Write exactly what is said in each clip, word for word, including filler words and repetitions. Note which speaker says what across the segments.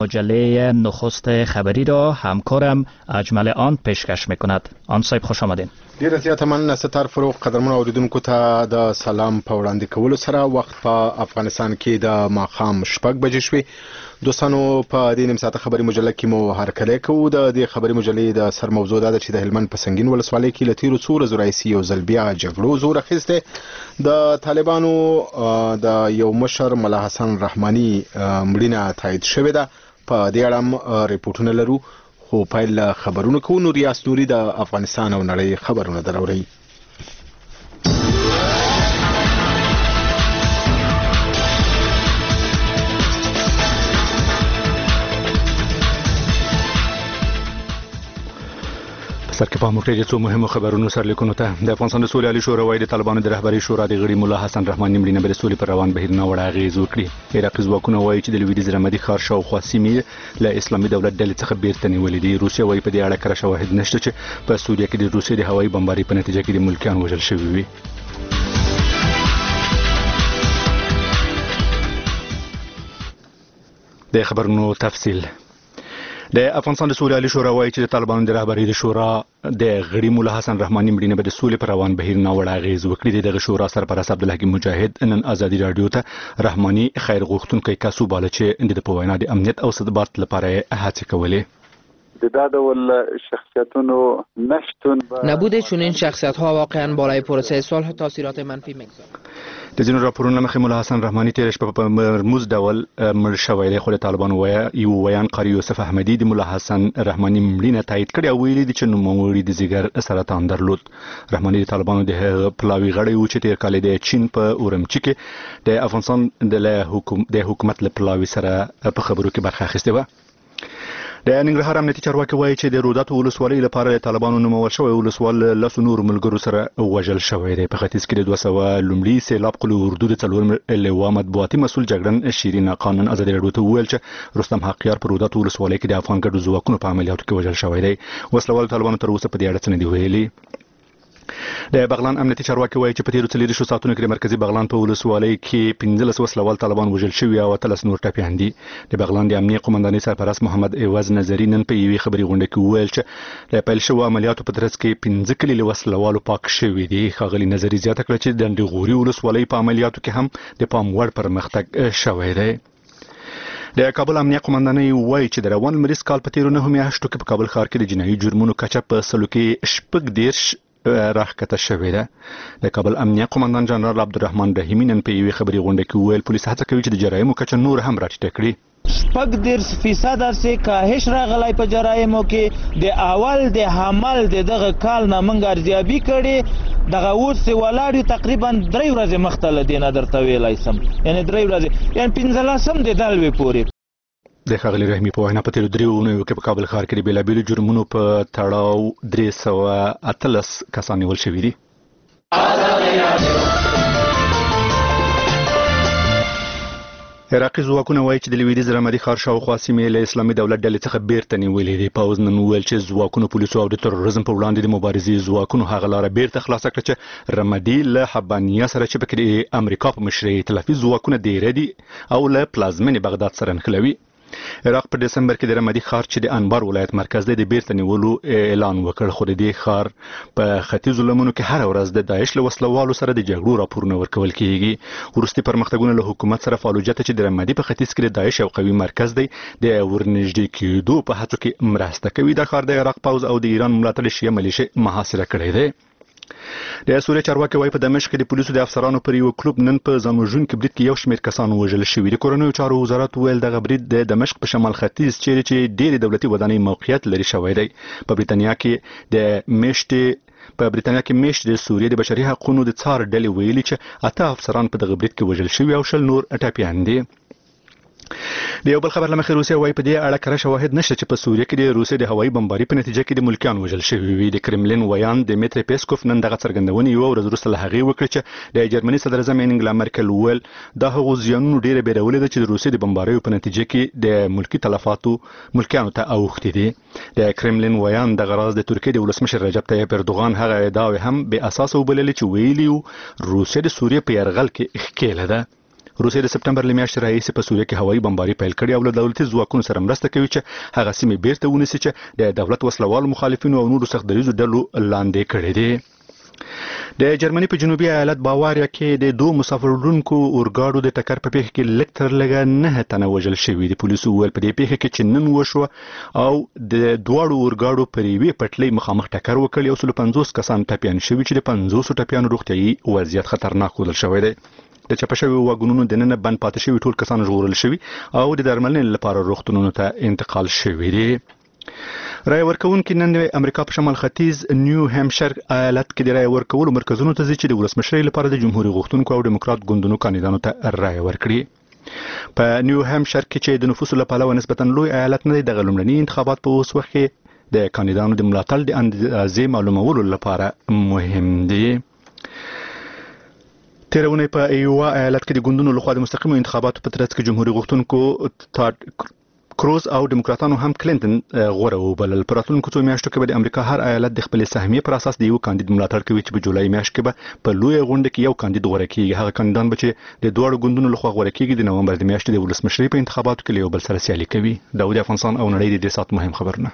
Speaker 1: مجله نخست خبری را همکارم اجمل آن پیشکش میکند. آن صاحب خوش آمدین.
Speaker 2: ډیره زیاته مننه ستار فروغ. قدرمن اوریدونکو ته د سلام په وړاندې کولو سره وخت په افغانستان کې د ماښام شپږ بجې شوې. دوستانو په دې نیم ساعته خبري مجله کې مو هرکلی کوو. د دې خبري مجلې د سر موضوع دا ده چې د هلمند په سنګین ولسوالۍ کې له تیرو څو ورځو راهیسې یو ځل بیا جګړو زور اخیستی. د طالبانو د یو مشر ملا حسن رحماني مړینه تایید شوې ده. په دې اړه هم ریپورټونه لرو، خو پیل خبرونه کوو. نو ریاست نوري د افغانستان او نړۍ خبرونه دراوړي. سرکې په موټر څو مهمو خبرونو سرلیکونو ته د افغانستان د سولې عالی شورا وايي د طالبانو د رهبرۍ شورا د غړي مولا حسن رحماني مړینه به د سولې پر روان بهیر نه وړ اغېز وکړي. عراقي ځواکونه وايي چې د لویدیځ رمدي ښار شاوخوا سیمې له اسلامي دولت ډلې څخه بیرته نیولې دي. روسیه وايي په دې اړه کره شواهد نشته چې په سوریه کې د روسیې د هوایي بمبارۍ په نتیجه کې د ملکیان وژل شوي وي. د خبرونو تفصیل. د افغانستان د سولې عالی شورا وايي چې د طالبانو د رهبرۍ د شورا د غړي مولا حسن رحماني مړینه به د سولې پر روان بهیر نه وړ اغېز وکړي. دغه شورا سرپرست عبدالحکیم مجاهد نن ازادي راډیو ته رحماني خیر غوښتونکی کس وباله چې د په وینا د امنیت او ثبات لپاره هڅې کولې.
Speaker 3: دا ډول شخصیتونو نشتون
Speaker 4: نبود چنین شخصیت‌ها واقعا بالای پروسه صلح تاثیرات منفی می‌گذارد.
Speaker 2: د ځینو راپورونو مخې مولا حسن رحماني تېره شپه په مرموز ډول مړ شوی دی، خو د طالبانو یو ویان قاری یوسف احمدي د مولا حسن رحماني مړینه تایید کړې او ویلي دي چې نوموړي د ځیګر سرطان درلود. رحماني د طالبانو د پلاوي غړی و چې تېر کال د چین په اورمچي کې د افغانستان د حکومت له پلاوي سره په خبرو کې برخه اخیستې وه. د ننګرهار امنیتي چارواکي وایي چې د روداتو ولسوالۍ لپاره د طالبانو نومول شوی ولسوال لسو نورو ملګرو سره وژل شوی دی. په ختیځ کې د دوه سوه لومړي سیلاب قلو اردو د څلورم لواء مطبوعاتي مسؤل جګړن شیرین قانون ازادي راډیو ته وویل چې رستم حقیار په روداتو ولسوالۍ کې د افغان ګډو ځواکونو په عملیاتو کې وژل شوی دی. وسلوال طالبانو تر اوسه په دې اړه څه نه دي ویلي. د بغلان امنیتي چارواکي وایي چې په تیرو څلېرویشتو ساعتونو کې د مرکزي بغلان په ولسوالۍ کې پنځلس وسلوال طالبان وژل شوي او اتلس نور ټپیان دي. د بغلان د امنیه قومندانۍ سرپرست محمد عوض نظري نن په یوې خبري غونډه کې وویل چې د پیل شوو عملیاتو په ترڅ کې پنځه کلي له وسلوالو پاک شوي دي. ښاغلي نظري زیاته کړه چې د ډنډغوري ولسوالۍ په عملیاتو کې هم د پام وړ پرمختګ شوی دی. د کابل امنیه قومندانۍ وایي چې د روان لمریز کال په تیرو نهو میاشتو کې په کابل ښار کې د جنایي جرمونو کچه په سلو کې شپږ دېرش راښکته شوې ده. د کابل امنیه قومندان جنرال عبدالرحمن رحیمي نن په یوې خبري غونډه کې وویل پولیس هڅه کوي چې د جرایمو کچه نور هم راټیټه کړي.
Speaker 5: شپږ دېرش فیصده سي کاهش راغلی په جرایمو کې. د اول د حمل د دغه کال نه موږ ارزیابي کړې، دغه اوس ولاړ یو تقریبا درې ورځې مخته له دې نه درته ویلی سم، یعنې درې ورځې یعنې پنځلسم د دلوې پورې.
Speaker 2: د ښاغلي رحیمي په وینا په تیرو دریو اونیو کې په کابل ښار کې د بېلابېلو جرمونو په تړاو درې سوه اتلس کسان نیول شوي دي. عراقي ځواکونه وایي چې د لویدیځ رمدي ښار شاوخوا سیمې له اسلامي دولت ډلې څخه بیرته نیولې دي. پوځ نن وویل چې ځواکونو پولیسو او د تروریزم په وړاندې د مبارزې ځواکونو هغه لاره بیرته خلاصه کړه چې رمدي له حبانیه سره چې پکې د امریکا په مشرۍ ائتلافي ځواکونه دیره دي او له پلازمینې بغداد سره نښلوي. عراق په دسمبر کې د رمدي ښار چې د انبار ولایت مرکز دی د بیرته نیولو اعلان وکړ، خو د دې ښار په ختیځو لمنو کې هره ورځ د داعش له وسلوالو سره د جګړو راپورونه ورکول کیږي. وروستي پرمختګونه له حکومت سره فالوجه ته چې د رمدي په ختیځ کې د داعش یو قوي مرکز دی د ورنږدې کېدو په هڅو کې مرسته کوي. دا ښار د عراق پوځ او د ایران ملاتړ شیعه ملیشې محاصره کړی دی. د سوریه چارواکي وایي په دمشق کې د پولیسو د افسرانو پر یو کلوب نن په ځانوژونکي برید کې یو شمېر کسان وژل شوي. د کورنیو چارو وزارت ویل دغه برید د دمشق په شمال ختیځ چیرې چې ډېرې دولتي ودانۍ موقعیت لري شوی دی. په بریتانیا کې د میاشتې په بریتانیا کې میاشت د سوریې د بشري حقوقو د څار ډلې ویلي چې اته افسران په دغه برید کې وژل شوي او شل نور ټپیان دي. د یو بل خبر لمخې روسیه وایي په دې اړه کره شواهد نشته چې په سوریه کې د روسیې د هوایي بمبارۍ په نتیجه کې د ملکیان وژل شوي وي. د کرملین ویان دمیتری پیسکوف نن دغه څرګندونې یوه ورځ وروسته له هغې وکړې چې د جرمني صدر اعظم انګلا مرکل وویل دا هغو زیانونو ډېره بیرولې ده چې د روسیې د بمباریو په نتیجه کې د ملکي تلفاتو ملکیانو ته اوښتې دي. د کرملین ویان دغه راز د ترکیې د ولسمشر رجب طیب اردوغان هغه ادعاوې هم بې اساسه وبللې چې ویلي وو روسیه د سوریې په یرغل کې ښکېله ده. روسیې د سپټمبر له میاشتې راهیسې په سوریه کې هوایي بمباري پیل کړې او له دولتي ځواکونو سره مرسته کوي چې هغه سیمې بیرته ونیسي چې د دولت وسلوالو مخالفینو او نورو سخت دریځو ډلو لاندې کړې دي. د جرمني په جنوبي ایالت باواریا کې د دوه مسافرونکو اورګاډو د ټکر په پیښه کې لږ تر لږه نه تنه وژل شوي دي. پولیسو وویل په دې پیښه کې چې نن وشوه او د دواړو اورګاډو پر یوې پټلۍ مخامخ ټکر وکړ. یو سل پنځوس کسان ټپیان شوي چې د پنځوسو ټپیانو روغتیايي وضعیت خطرناک ښودل شوی دی. د چپه شوي واګونونو دننه بند پاتې شوي ټول کسان ژغورل شوي او د درملنې لپاره روغتونونو ته انتقال شوي دي. رای ورکوونکي نن د امریکا په شمال ختیځ نیو هیمشیر ایالت کې د رای ورکولو مرکزونو ته ځي چې د ولسمشرۍ لپاره د جمهوریت غوښتونکو او دیموکرات ګوندونو کاندیدانو ته رای ورکړي. په نیو هیمشیر کې چې د نفوسو له پلوه نسبتا لوی ایالت نه دی، دغه لومړني انتخابات په اوس وخت کې د کاندیدانو د ملاتړ د اندازې معلومولو لپاره مهم دي. تیرونی په ایوا ایالت کې د ګوندونو لخوا د مستقیمو انتخاباتو په ترڅ کې جمهوریت غوښتونکو ټاډ کروز او دیموکراتانو هم کلینټن غوره وبلل. په راتلونکو څو میاشتو کې به د امریکا هر ایالت د خپلې سهمیې پر اساس د یو کاندید ملاتړ کوي چې په جولای میاشت کې به په لویه غونډه کې یو کاندید غوره کیږي. هغه کاندیدان به چې د دواړو ګوندونو لخوا غوره کیږي د نومبر د میاشتې د ولسمشرۍ په انتخاباتو کې له یو بل سره سیالي کوي. داود افغانستان او نړۍ د دې سات مهم خبرونه.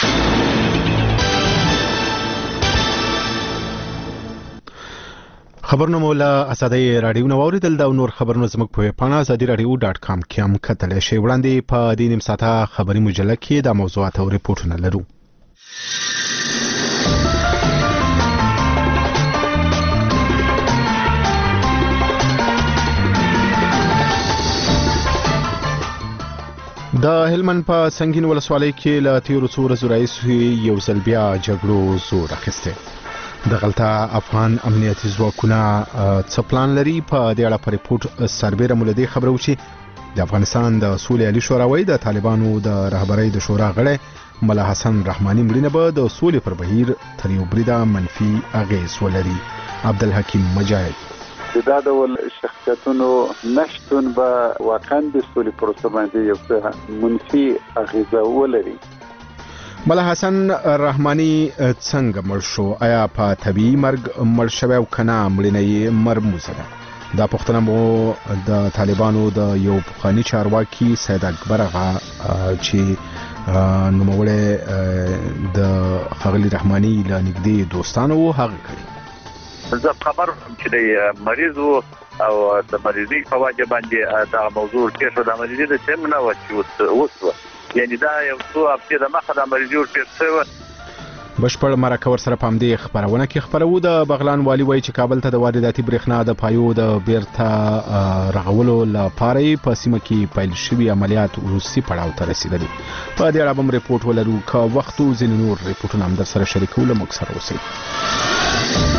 Speaker 6: خبرونه مولا اسادي رادیو نو اوریدل دا نور خبرونه زموږ په پاڼه ازادي رادیو ډاټ کام کې هم کتل شي. وړاندې په دې نیم ساعته خبري مجله کې دا موضوعات او ریپورتونه لرو. د هلمند په سنگین ولسوالۍ کې له تیرو څو ورځو راهیسې یو ځل بیا جګړو زور اخیستی. د غلطه افغان امنیتي ځواکونه څه پلان لري؟ په دې اړه په ریپورت سربېره مولدي خبرو چې د افغانستان د سولې علي شوراوي د طالبانو د رهبرۍ د شورا غړی ملا حسن رحماني مړینه به د سولې پر بهیر تر یو بریده منفي اغیز ولري. عبدالحکیم مجاهد
Speaker 3: دا ډول شخصیتونو نشتون به واقعا د سولې پروسه باندې یو څه منفي اغیزه ولري.
Speaker 6: ملا حسن رحماني څنګه مړ شو؟ آیا په طبيعي مرګ مړ شوی او کنه مړینه یې مرموزه ده؟ دا پوښتنه مو د طالبانو د یو پخوانی چارواکي سید اکبر غا چې نوموړی د خغلی رحماني له نږدې دوستانو هغه کړی.
Speaker 7: زه خبر چې د مریض او د مریضي په وجه باندې دا موضوع کې شو. د مریضي د څه نه و چې اوس یعنی دا یو څو هفته د مخه د مریضي ورته شو.
Speaker 6: بشپړ مرکه ور سره پام دی خبرونه کې خبرو د بغلان والی وای چې کابل ته د وارداتي برېښنا د پایو د بیرته رغولو لپاره په سیمه کې پیل شوی عملیات روسي پړاو ته رسیدلي. په دې اړه هم ریپورت ولرو که وخت او ځینې نور ریپورتونه هم در سره شریکول موږ سره اوسئ.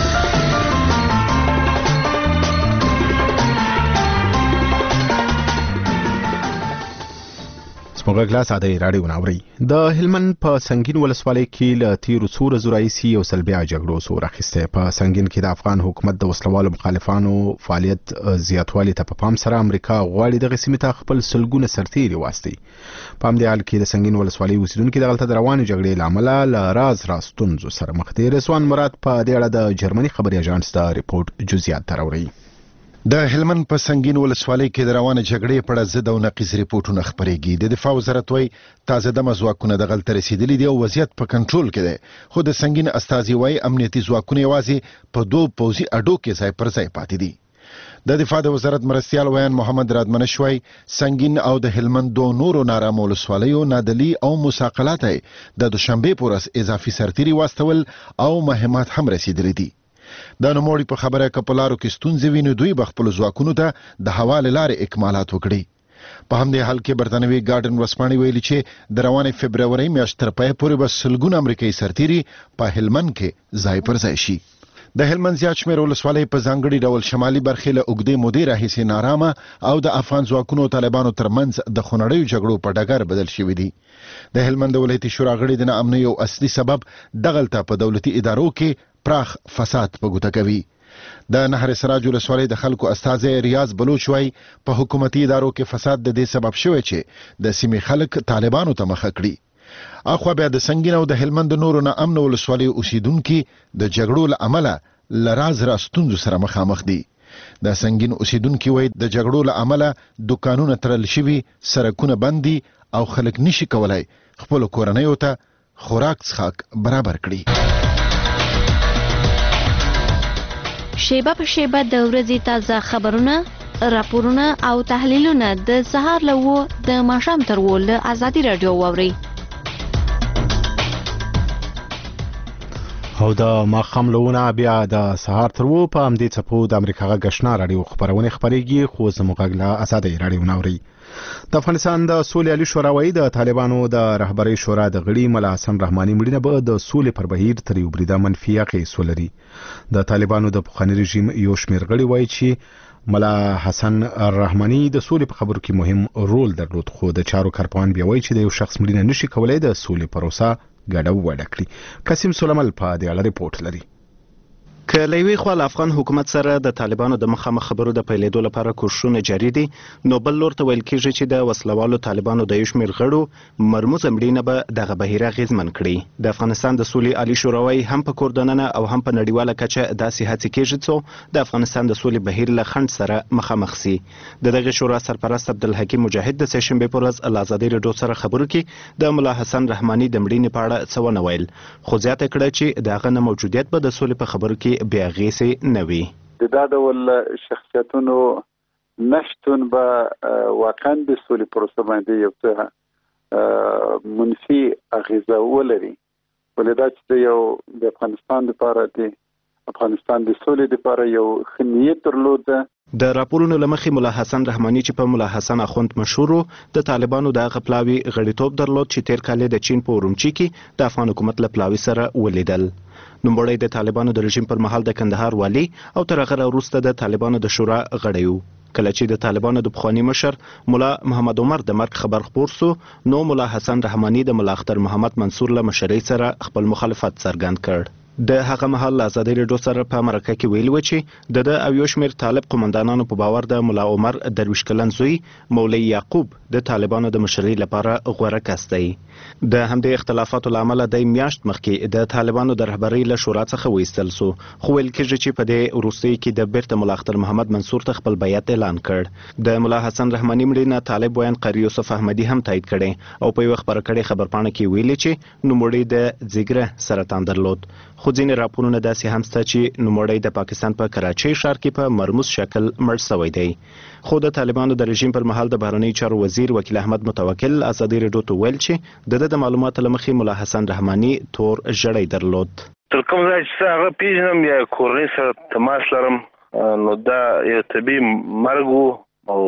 Speaker 6: سپوږمۍ کلاس اده رادیو ناوري. د هلمند په سنگین ولسوالۍ کې له تیرو څو ورځو راهیسې یو ځل بیا جګړو زور اخیستی. په سنگین کې د افغان حکومت د وسلوالو مخالفانو فعالیت زیاتوالي ته په پام سره امریکا غواړي دغه سیمې ته خپل سلګونه سرتیري واستوي. په همدې حال کې د سنگین ولسوالۍ اوسیدونکي د غلطه روانې جګړې له امله له راز راز ستونزو سره مخ دي. رضوان مراد په دې اړه د جرمني خبري اژانس د ریپورت جزئیات راوړي.
Speaker 8: د هلمند په سنگین ولسوالۍ کې د روانه جګړې په اړه ضد او نقیض ریپورتونه خبرېږي. د دفاع وزارت وايي تازه دمه ځواکونه د غلطه رسیدلي دي او وضعیت په کنټرول کې دی، خو د سنگین استازي وايي امنیتي ځواکونه یوازې په دوه پوځي اډو کې ځای پر ځای پاتې دي. د دفاع د وزارت مرستیال ویان محمد رادمنش وايي سنگین او د هلمند دوه نورو نارامو ولسوالیو نادلی او مساقلات د دوشنبه پر ورځ اضافي سرتیري واستول او مهمات هم رسیدلي دي. د نوموړي په خبره کپلارو کې ستونزې ویني دوی بخپل ځواکونو ته د حواله لارې اکمالات وکړي. په همدې حال کې برتانوي ګارډن ورسپانې ویلي چې د روانې فبرورۍ میاشتې تر پای پورې به سلګونه امریکایي سرتیري په هلمند کې ځای پر ځای شي. د هلمند زیات شمېر ولسوالۍ په ځانګړي ډول شمالي برخې له اوږدې مودې راهیسې نارامه او د افغان ځواکونو او طالبانو ترمنځ د خونړیو جګړو په ډګر بدل شوي دي. د هلمند ولایتي شورا غړي د ناامنۍ یو اصلي سبب دغلته په دولتي ادارو کې پراخ فساد په ګوته کوي. د نهر سراج ولسوالۍ د خلکو استازی ریاض بلوچ وايي په حکومتي ادارو کې فساد د دې سبب شوی چې د سیمې خلک طالبانو ته مخه کړي. اخوا بیا د سنگین او د هلمند نورو ناامن ولسوالیو اوسیدونکي د جګړو له امله له راز راز ستونزو سره مخامخ دي. د سنگین اوسیدونکو وای د جګړو له امله دکانونه تړل شوي، سړکونه بند دي او خلک نشي کولای خپل کورنۍ ته خوراک څښاک برابر کړي.
Speaker 9: شیبه په شیبه د ورځې تازه خبرونه، راپورونه او تحلیلونه د سهار له و د ماښام تر و له ازادي رادیو واوري.
Speaker 6: او د ماښام لونه بیا د سهار تر و په همدې څپو د امریکا غږ آشنا رادیو خبرونه خبرېږي، خو زموږ غږ له ازادي رادیو ناوري. د افغانستان د سولې عالی شورا وایي د طالبانو د رهبرۍ شورا د غړي ملا حسن رحماني مړینه به د سولې پر بهیر تر یو بریده منفي اغېز ولري. د طالبانو د پخواني رژیم یو شمېر غړي وایي چې ملا حسن رحماني د سولې په خبرو کې مهم رول درلود، خو د چارو کارپوهان بیا وایي چې د یو شخص مړینه نشي کولای د سولې پروسه ګډه وډه کړي. قاسم سلیمان په دې اړه ریپورت لري.
Speaker 10: که له یوې خوا افغان حکومت سره د طالبانو د مخامخ خبرو د پیلېدو لپاره کوښښونه جاري دي، نو بل لور ته ویل کېږي چې د وسلوالو طالبانو د یو شمېر غړو مرموزه مړینه به دغه بهیر اغېزمن کړي. د افغانستان د سولې عالی شورا وایي هم په کور دننه او هم په نړیواله کچه داسې هڅې کېږي څو د افغانستان د سولې بهیر له خنډ سره مخامخ سي. د دغه شورا سرپرست عبدالحکیم مجاهد د سهشنبې په ورځ له ازادي رادیو سره خبرو کې د ملا حسن رحماني د مړینې په اړه څه ونه ویل، خو زیاته کړه چې د هغه نه موجودیت به د سولې په خبرو کې بې اغېزې نوي.
Speaker 3: د دا ډول شخصیتونو نشتون به واقعا د سولې پروسه باندې یو څه منفي اغیزه ولري، ولې دا چې یو د افغانستان لپاره د افغانستان د سولې لپاره یو ښه نیت درلود.
Speaker 10: د راپورونو لمخې ملا حسن رحماني چې په ملا حسن اخوند مشهور د طالبانو د غپلاوي غړیتوب درلود چې تیر کال د چین په اورمچي کې د افغان حکومت له پلاوي سره ولیدل. نوموړی د طالبانو د رژیم پر مهال د کندهار والی او تر هغه وروسته د طالبانو د شورا غړی و. کله چې د طالبانو د پخوانی مشر مولا محمد عمر د مرګ خبر خپور سو، نو مولا حسن رحماني د مولا اختر محمد منصور له مشرۍ سره خپل مخالفت څرګند کړ. د هغه مهال ازادي رادیو سره په مرکه کې ویل و چې د د او یو شمېر طالب قومندانانو په باور د مولا عمر درویش کلن زوی مولوي یعقوب د طالبانو د مشرۍ لپاره غوره کس دی. د همدې اختلافاتو له امله د میاشت مخکې د طالبانو د رهبرۍ له شورا څخه وایستل سو، خو ویل کېږي چې په دې وروستۍ کې د بیرته مولا اختر محمد منصور ته خپل بیعت اعلان کړ. د مولا حسن رحماني مړینه طالب ویان قاری یوسف احمدي هم تایید کړي او په یو خبره کړي خبرپاڼه کې ویلي چې نوموړی د ځیګره سرطان درلود، خو ځینې راپورونه داسې هم شته چې نوموړی د پاکستان په کراچۍ ښار کې په مرموز شکل مړ شوی دی. خو د طالبانو د رژیم پر مهال د بهرنیو چارو وزیر وکیل احمد متوکل ازادي رادیو ته ویل چې د د معلوماتو له مخې مولا حسن رحماني تور ژړی درلود.
Speaker 11: تر کوم ځای چې هغه پیژنم یا کورنۍ سره تماس لرم، نو دا یو طبیعي مرګ و او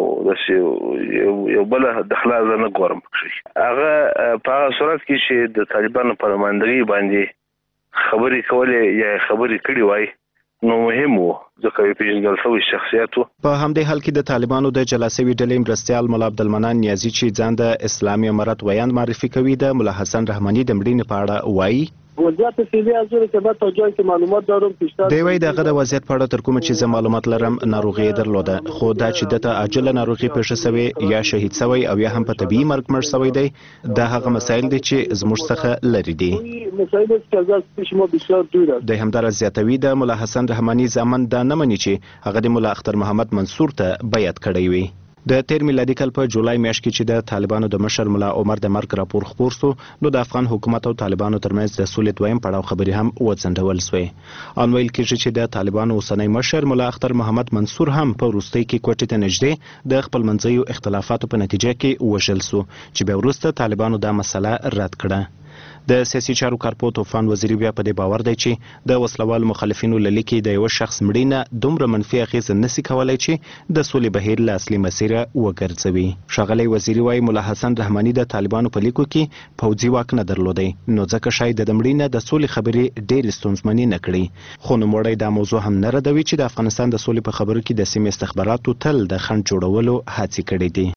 Speaker 11: داسې یو بله دخله زه نه ګورم پکښې. هغه په هغه صورت کې چې د طالبانو په نمایندګۍ باندې خبرې کولې یا خبرې کړې وای، نو مهم و ځکه یو پیژندل شوی شخصیت و.
Speaker 10: په همدې حال کې د طالبانو د جلا شوي ډلې مرستیال مولا عبدالمنان نیازي چې ځان د اسلامي امارت ویاند معرفي کوي د مولا حسن رحماني د مړینې په اړه وایي.
Speaker 12: وضعیت فعلی از اون که بعد تا جایی که معلومات دارم پیشتر
Speaker 10: دی وای دغه د وضعیت په اړه تر کومه چې زه معلومات لرم ناروغي درلوده، خو دا چې دته عاجله ناروغي پیښه شوې یا شهید شوی او یا هم په طبيعي مرګ مړ شوی دی، دا هغه مسایل دي چې زموږ څخه لري دي.
Speaker 12: مسایل چې از شما بسیار دور است.
Speaker 10: د همدار زیاتوي د مولا حسن رحماني ځامن دا نه مني چې هغه د مولا اختر محمد منصور ته بیعت کړی وي. د تیر میلادي کال په جولای میاشت کې چې د طالبانو د مشر مولا عمر د مرګ راپور خپور سو، نو د افغان حکومت او طالبانو ترمنځ د سولې دویم پړاو خبرې هم وڅنډول سوې. ان ویل کېږي چې د طالبانو اوسنی مشر مولا اختر محمد منصور هم په وروستۍ کې کوټې ته نږدې د خپل منځیو اختلافاتو په نتیجه کې وژل سو، چې بیا وروسته طالبانو دا مسله رد کړه. د سیاسي چارو کارپو طوفان وزیری بیا په دې باور دی چې د وسلوال مخالفینو له لیکي د یو شخص مړینه دومره منفي اغیزه نسی کولای چې د سولې بهیر له اصلي مسیره وګرځوي. ښاغلی وزیری وایي مولا حسن رحماني د طالبانو په لیکو کې پوځي واک نه درلودی، نو ځکه شاید د مړینه د سولې خبرې ډېرې ستونزمنې نه کړي. خو نوموړی دا موضوع هم نه ردوي چې د افغانستان د سولې په خبرو کې د سیمې استخباراتو تل د خنډ جوړولو هڅې کړې دي.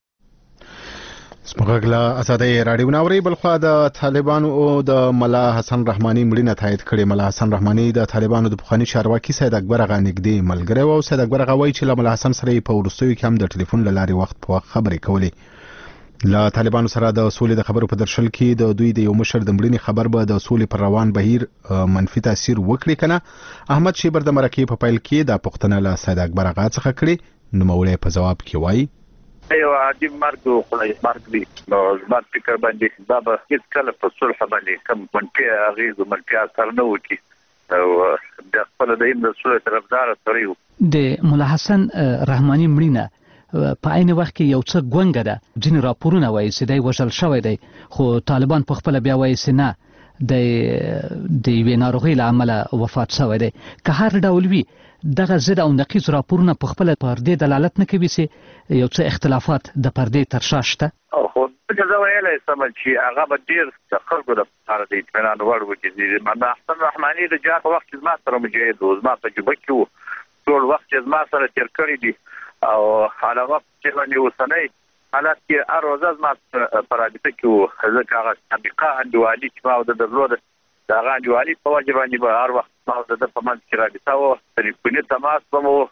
Speaker 6: سمغلا ازادي رادیو ناوري. بلخوا د طالبانو او د ملا حسن رحماني مړینه تایید کړي. ملا حسن رحماني د طالبانو د پخوانی چارواکي سید اکبر اغا نږدې ملګری و او سید اکبر اغا وایي چې له ملا حسن سره په ورستیو کې هم د ټلیفون له لارې وخت په وخت خبرې کولې. له طالبانو سره د سولې د خبرو په درشل کې د دوی د یو مشر د مړینې خبر به د سولې پر روان بهیر منفي تاثیر وکړي کنه. احمد شیبر د مرکې په پیل کې د پښتنه له سید اکبر اغا څخه کړي نو مولوی په جواب کې وایي
Speaker 7: یو عادي مرګ خدای مرګ دی نو زما فکر باندې دا به هیڅ کله په صلح باندې کوم منفي اغېز او منفي اثر نه وکړي او د خپل د ایم د صلح طرفدار سره یو
Speaker 13: د مولا حسن رحماني مړینه په عین وخت کې یو څه ګونګه ده. ځینې راپورونه وایي چې دی وژل شوی دی خو طالبان په خپله بیا وایي چې نه د د یوې ناروغۍ له امله وفات شوی دی. که هر ډول وي دغه ضد او نقیض راپورونه په خپله پر دې دلالت نه کوي چې یو څه اختلافات د پردې تر شا شته.
Speaker 7: خو زه ویلی شم چې هغه به ډېر د خلکو لپاره د اطمینان وړ وګرځي. مولا حسن رحماني د جهاد په وخت کې زما سره مجاهد و، زما تجربه کې و، ټول وخت چې زما سره تېر کړی دي او هغه وخت چې باندې اوسنی حالات کې هر ورځ زما په رابطه کې و. ځکه هغه سابقه انډیوالي چې ما ورته درلوده د هغه انډیوالي په وجه باندې به هر وخت ما ورته د په منځ کې رابطه وه، تلیفوني تماس به مو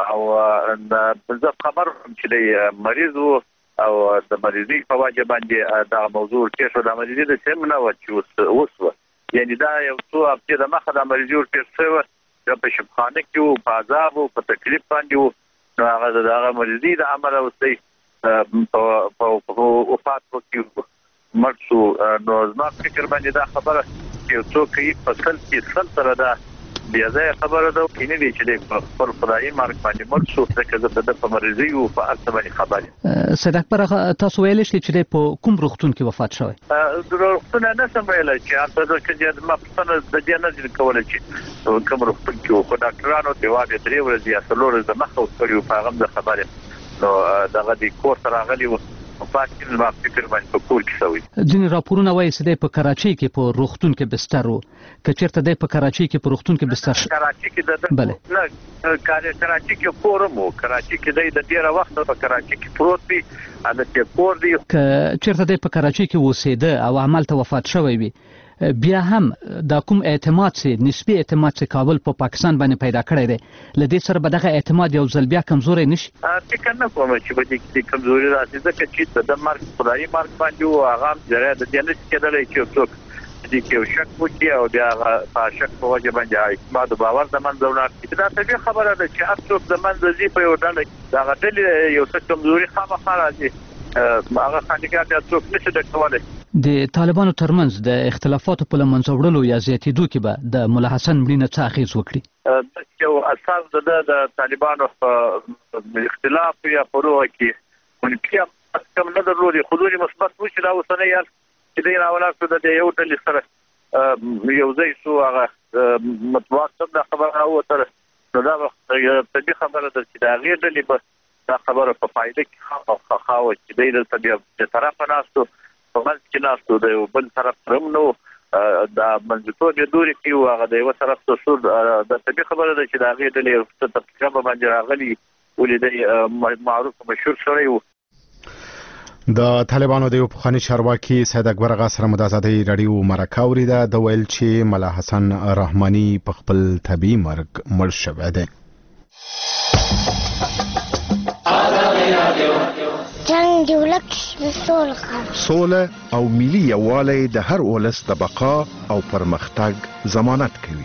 Speaker 7: او زه خبر وم چې دی مریض و او د مریضۍ په وجه باندې دغه موضوع ورتېر شو. د مریضۍ د سیم نه وه چې اوس وه، یعنې دا یو څو هفتې د مخه د مریضۍ ورتېر شوی وه، په شبخانه کې و، په عذاب و، په تکلیف باندې و. نو هغه د هغه مریضۍ د امله اوس دی په وفات وکړي مړ شو. نو زما فکر باندې دا خبره چې یو څوک کوي په سل کې سل سره دا بیا ځایه خبره ده کې نه دی چې دی په خپل خدایي مرګ باندې مړ شو. ځکه زه د ده په مریضۍ و په هر څه باندې خبر یم.
Speaker 13: سید اکبر تاسو ویلی شئ چې دی په کوم روغتون کې وفات شوی؟
Speaker 7: د روغتون نه شم ویلی چې هلته ما پوښتنه د دې نه ځم کولی چې کوم روغتون کې و، خو ډاکټرانو جواب یې درې ورځې یا څلور ورځې د مخه ورکړي و، په هغه هم زه خبر یم. نو دغه د کور ته راغلي و وفات کې زما فکر باندې په کور کې شوی.
Speaker 13: ځینې راپورونه وایي چې دی په کراچۍ کې په روغتون کې بستر و. که چېرته دی په کراچۍ کې په روغتون کې بستر شو؟
Speaker 7: کراچۍ کې د نه کراچۍ کې کور هم و. کراچۍ کې دی د ډېره وخته په کراچۍ کې پروت دی، هلته کور دی.
Speaker 13: که چېرته دی په کراچۍ کې اوسېده او همالته وفات شوی وي بیا هم دا کوم اعتماد چې نسبي اعتماد چې کابل په پاکستان باندې پیدا کړی دی له دې سره به دغه اعتماد یو ځل بیا کمزوری نه شي؟
Speaker 7: فکر نه کوم چې به دې کمزوري راشي، ځکه چې د مرګ خدایي مرګ باندې و، هغه هم ذریعه د دې نه شي کېدلی چې یو څوک دې کې یو شک وکړي او بیا هغه په شک په وجه باندې اعتماد او باور د منځه ولاړ. دا طبیعي خبره ده چې هر څوک د منځه ځي په یو ډله کې د هغه ډلې یو څه کمزوري خامخا راځي، هغه خندګان بیا څوک نشي ډک کولی.
Speaker 13: د طالبانو ترمنځ د اختلافاتو په له منځه وړلو یا زیاتېدو کې به د مولا حسن مړینه څه اغېز وکړي؟
Speaker 7: یو اساس د ده د طالبانو په اختلاف یا په روغه کې منفي کم نه درلودې، خو دونې مثبت و چې دا اوسنی حال چې دی راولاړ شو د یو ډلې سره یو ځای شو، هغه مطبوعات هم دا خبره راووتله. نو دا به طبیعي خبره ده چې د هغې ډلې به دا خبره په فایده کې خامخا وه چې دی دلته بیا د طرفه ناستو په منځ کې ناستو د یو بل طرف سره هم نه و، دا منځګړیتوب یې دورې کې و، هغه د یوه طرف ته شو. دا طبیعي خبره ده چې د هغې ډلې یو څه تفکیره به باندې راغلي ولې دی معروف مشهور سړی و.
Speaker 6: د طالبانو د یو پخواني چارواکي سید اکبر اغا سره د ازادۍ راډیو مرکه اورېده. د ویل چې مولا حسن رحماني په خپل طبیعي مرګ مړ شوی دی.
Speaker 14: جنگ دی ولک سوله
Speaker 8: سوله او ملي یووالی د هر ولس د بقا او پرمختګ ضمانت کوي.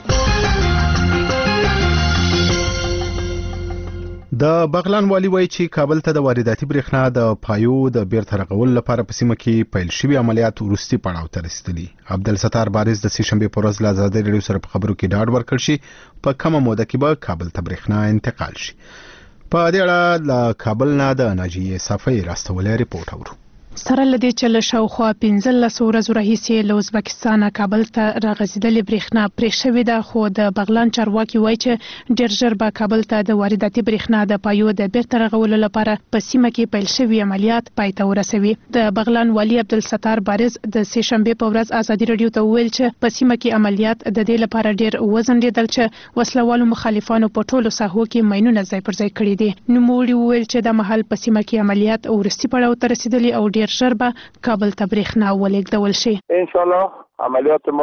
Speaker 6: د بغلان والی وایي چې کابل ته د وارداتي برېښنا د پایو د بیرته رغولو لپاره په سیمه کې پیل شوي عملیات وروستي پړاو ته رسېدلي. عبدالستار بارز د سې شنبې په ورځ له ازادۍ راډیو سره په خبرو کې ډاډ ورکړ چې په کمه موده کې به کابل ته برېښنا انتقال شي. په دې اړه له کابل نه د ناجیې صافۍ راستولی ریپورټ اورو.
Speaker 15: سره لدې چې له شاوخوا پنځلس ورځو راهیسې له ازبکستانه کابل ته راغځېدلې برېښنا پرې شوې ده، خو د بغلان چارواکي وایي چې ډېر ژر به کابل ته د وارداتي برېښنا د پایو د بیرته رغولو لپاره په سیمه کې پیل شوي عملیات پای ته ورسوي. د بغلان والي عبدالستار بارز د سې شنبې په ورځ ازادي راډیو ته وویل چې په سیمه کې عملیات د دې لپاره ډېر وځنډېدل چې وسلوالو مخالفانو په ټولو ساحو کې ماینونه ځای پر ځای کړي دي. نوموړي وویل چې د مهال په سیمه کې عملیات وروستي پړاو ته رسېدلي او ډېر ژر به کابل ته برېښنا ولېږدول شي.
Speaker 12: ان شاء الله عملیات ما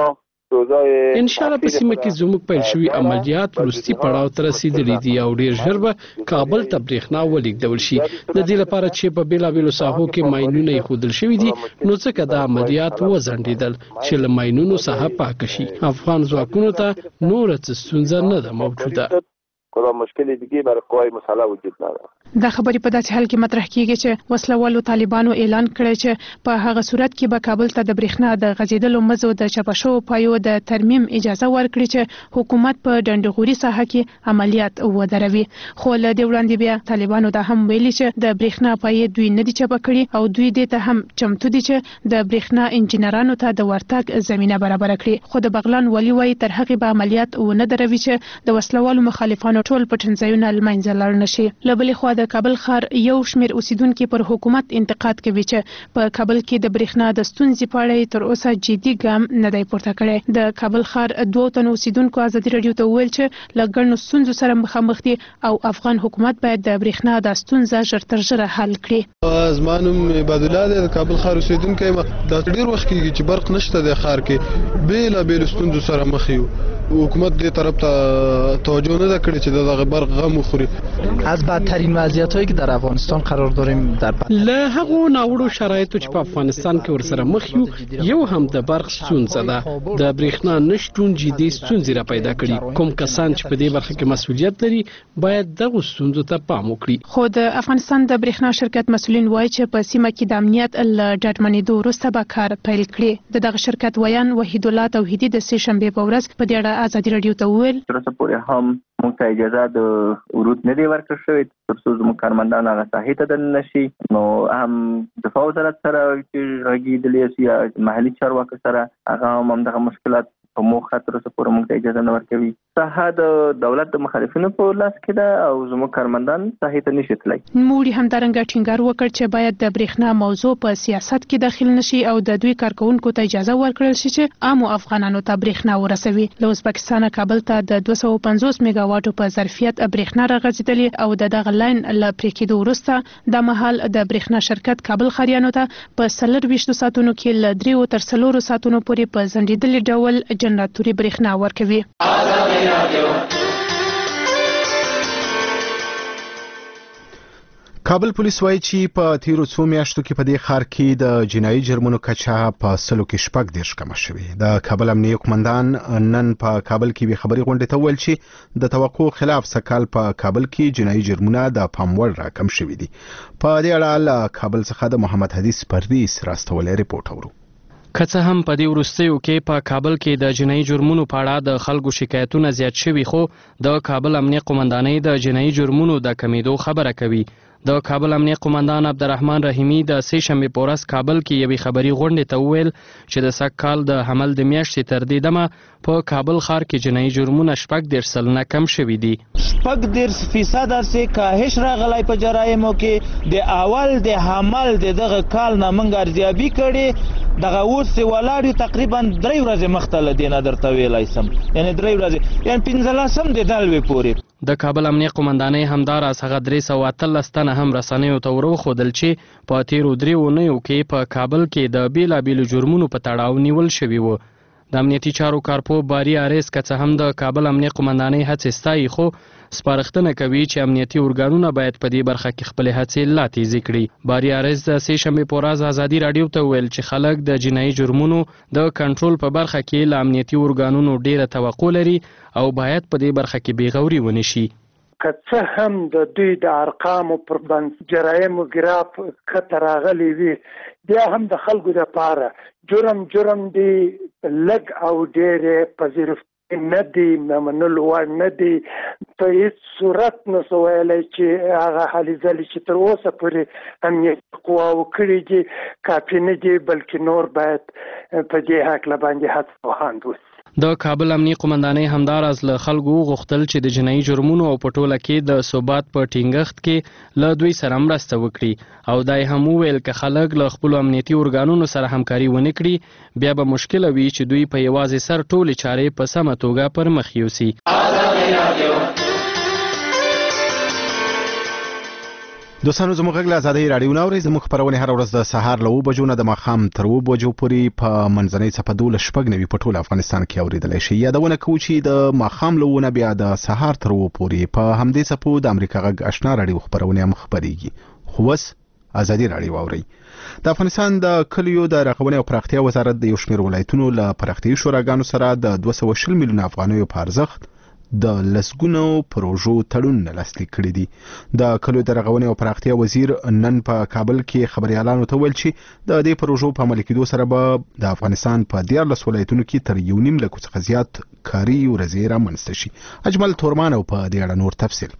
Speaker 16: ان شاء الله په سیمه کې زموږ پیل شوي عملیات وروستي پړاو ته رسیدلي دي او ډیر ژر به کابل ته برېښنا ولېږدول شي د دې لپاره چې په بیلابېلو ساحو کې ماینونه ایښودل شوي دي نو ځکه دا عملیات وځنډېدل چې له ماینونو ساحه پاکه شي افغان ځواکونو ته نوره څه ستونزه نه ده موجوده
Speaker 17: کله مشکل دیگه برای قوای مسلح وجود نداره
Speaker 15: دا خبرې په داسې حال کې مطرح کیږي چې وسلوالو طالبانو اعلان کړی چې په هغه صورت کې به کابل ته د برېښنا د غځېدلو مزو د چپه شوو پایو د ترمیم اجازه ورکړي چې حکومت په ډنډغوري ساحه کې عملیات ودروي خو له دې وړاندې بیا طالبانو دا هم ویلي چې د برېښنا پایې دوی نه دي چپه کړي او دوی دې ته هم چمتو دي چې د برېښنا انجینرانو ته د ورتګ زمینه برابر کړي خو د بغلان ولي وایي تر هغې به عملیات ونه دروي چې د وسلوالو مخالفانو ټول پټنځایونه له منځه لاړ نه شي له بلې خوا د کابل ښار یو شمېر اوسیدونکو پر حکومت انتقاد کوي چې په کابل کې د برېښنا د ستونزې په اړه تر اوسه جدي ګام نه دی پورته کړی د کابل ښار دوه تنو اوسیدونکو ازادي راډیو ته وویل چې له ګڼو ستونزو سره مخامخ دي او افغان حکومت باید د برېښنا د ستونزه ژر تر ژره حل کړي
Speaker 18: زما نوم عباد الله دی د کابل ښار اوسیدونکی یم دا ډېر وخت کېږي چې برق نشته د ښار کې بېلابېلو ستونزو سره مخ یو حکومت دې طرف ته توجه نه ده کړې چې دغه برق غم وخوري
Speaker 19: از بدترین وضعیت‌هایی که در افغانستان قرار داریم در
Speaker 16: له هغو ناوړو شرایطو چې په افغانستان کې ورسره مخ یو یو هم د برق ستونزه ده د برېښنا نشتون جدي ستونزې را پیدا کړي کوم کسان چې په دې برخه کې مسؤلیت لري باید دغو ستونزو ته پام وکړي
Speaker 15: خو د افغانستان د برېښنا شرکت مسؤلین وایي چې په سیمه کې د امنیت له ډاډمنېدو وروسته به کار پیل کړي د دغه شرکت ویان وحید الله توحیدي د سې شنبې په ورځ په دې اړه ازادي راډیو ته وویل
Speaker 20: تر اوسه پورې هم موږ ته اجازه د ورود نه دی ورکړل شوی تر څو زموږ کارمندان هغه ساحې ته دننه شي نو هم دفاع وزارت سره چې غږېدلی سي یا محلي چارواکو سره هغه هم همدغه مشکلات په موخه تر اوسه پورې موږ ته اجازه نه ورکوي ساحه د دولت د مخالفینو په لاس کې ده او زموږ کارمندان ساحې ته نشي تللی
Speaker 15: نوموړي همدارنګه ټینګار وکړ چې باید د برېښنا موضوع په سیاست کې داخل نشي او د دوی کارکونکو ته اجازه ورکړل شي چې عامو افغانانو ته برېښنا ورسوي له ازبکستانه کابل ته د دوه سوه پنځوس میگا واټو په ظرفیت برېښنا راغځېدلې او د دغه لاین له پرې کېدو وروسته د مهال د برېښنا شرکت کابل ښاریانو ته په څلرویشتو ساعتونو کې له دریو تر څلورو ساعتونو پورې په ځنډېدلي ډول جنراتوري برېښنا ورکوي
Speaker 6: کابل پولیس وایي چې په تیرو څو میاشتو کې په دې ښار کې د جنایي جرمونو کچه په سلو کې شپږ دېرش کمه شوې د کابل امنیه قومندان نن په کابل کې یوې خبري غونډې ته وویل چې د توقع خلاف سکهال په کابل کې جنایي جرمونه د پام وړ راکم شوي دي په دې اړه له کابل څخه د محمد حدیث پردیس راستولی ریپورټ اورو
Speaker 21: که څه هم په دې وروستیو کې په کابل کې د جنایي جرمونو په اړه د خلکو شکایتونه زیات شوي خو د کابل امنیه قومندانۍ د جنایي جرمونو د کمیدو خبره کوي د کابل امنیه قومندان عبدالرحمن رحیمی د سې شنبې په ورځ کابل کې یوې خبري غونډې ته وویل چې د سږ کال د حمل د میاشتې تر دې دمه په کابل ښار کې جنایي جرمونه شپږ دېرش سلنه کم شوي دي
Speaker 5: شپږ دېرش فیصده سې کاهش راغلی په جرایمو کې د اول د حمل د دغه کال نه موږ ارزیابي کړې دغه اوس ولاړ یو تقریبا درې ورځې مخته له دې نه درته ویلی سم یعنې درې ورځې یعنې پنځلسم د دلوې پورې
Speaker 21: د کابل امنیه قومندانۍ همداراز هغه درې سوه اتلس تنه هم رسنیو ته وروښودل چې په تیرو درې اونیو کې په کابل کې د بیلابېلو جرمونو په تړاو نیول شوي وو د امنیتي چارو کارپو باري اریس که څه هم د کابل امنیه قومندانۍ هڅې ستایي خو سپارښتنه کوي چې امنیتي ارګانونه باید په دې برخه کې خپلې هڅې لا تیزې کړي باري اریس د سې شنبې په ورځ ازادي راډیو ته وویل چې خلک د جنایي جرمونو د کنټرول په برخه کې له امنیتي ارګانونو ډیره توقع لري او باید په دې برخه کې بېغوري ونه شي
Speaker 22: که څه هم د دوی د ارقامو پر بنسټ جرایمو ګراف کښته راغلی وي بیا هم د خلکو دپاره جرم جرم دی لږ او ډېرې پذیرفتې نه دي منلو وړ نه دي په هېڅ صورت نسو ویلی چې هغه هلې ځلې چې تر اوسه پورې امنیتي قواو کړي دي کافي نه دي بلکې نور باید په دې هکله باندې هڅه وخاند وسي
Speaker 21: د کابل امنیه قومندانۍ همداراز له خلکو غوښتل چې د جنایي جرمونو او په ټوله کې د ثبات په ټینګښت کې له دوی سره مرسته وکړي او دا یې هم وویل که خلک له خپلو امنیتي ارګانونو سره همکاري ونه کړي بیا به مشکله وي چې دوی په یوازې سر ټولې چارې په سمه توګه پر مخ یوسي
Speaker 6: دوستانو زموږ غږ له ازادۍ راډیو نه اورئ. زموږ خپرونې هره ورځ د سهار له اوه بجو نه د ماښام تر اوه بجو پورې په منځنۍ څپه دولس شپږ نوي په ټول افغانستان کې اورېدلی شي. یادونه کوو چې د ماښام له اوه نه بیا د سهار تر اوه پورې په همدې څپو د امریکا غږ اشنا راډیو خپرونې هم خپرېږي. خو اوس ازادي راډیو واورئ. د افغانستان د کلیو د رغونې او پراختیا وزارت د یو شمېر ولایتونو له پراختیایي شوراګانو سره د دوه سوه شل میلیونه افغانیو په ارزښت د لسګونو پروژو تړونونه لاسلیک کړي دي. د کلیو د رغونې او پراختیا وزیر نن په کابل کې خبريالانو ته ویل چې د دې پروژو په عملي کېدو سره به د افغانستان په دیارلس ولایتونو کې تر یو نیم لکو څخه زیات کاري ورځې رامنځته شي. اجمل تورمان او په دې اړه نور تفصیل.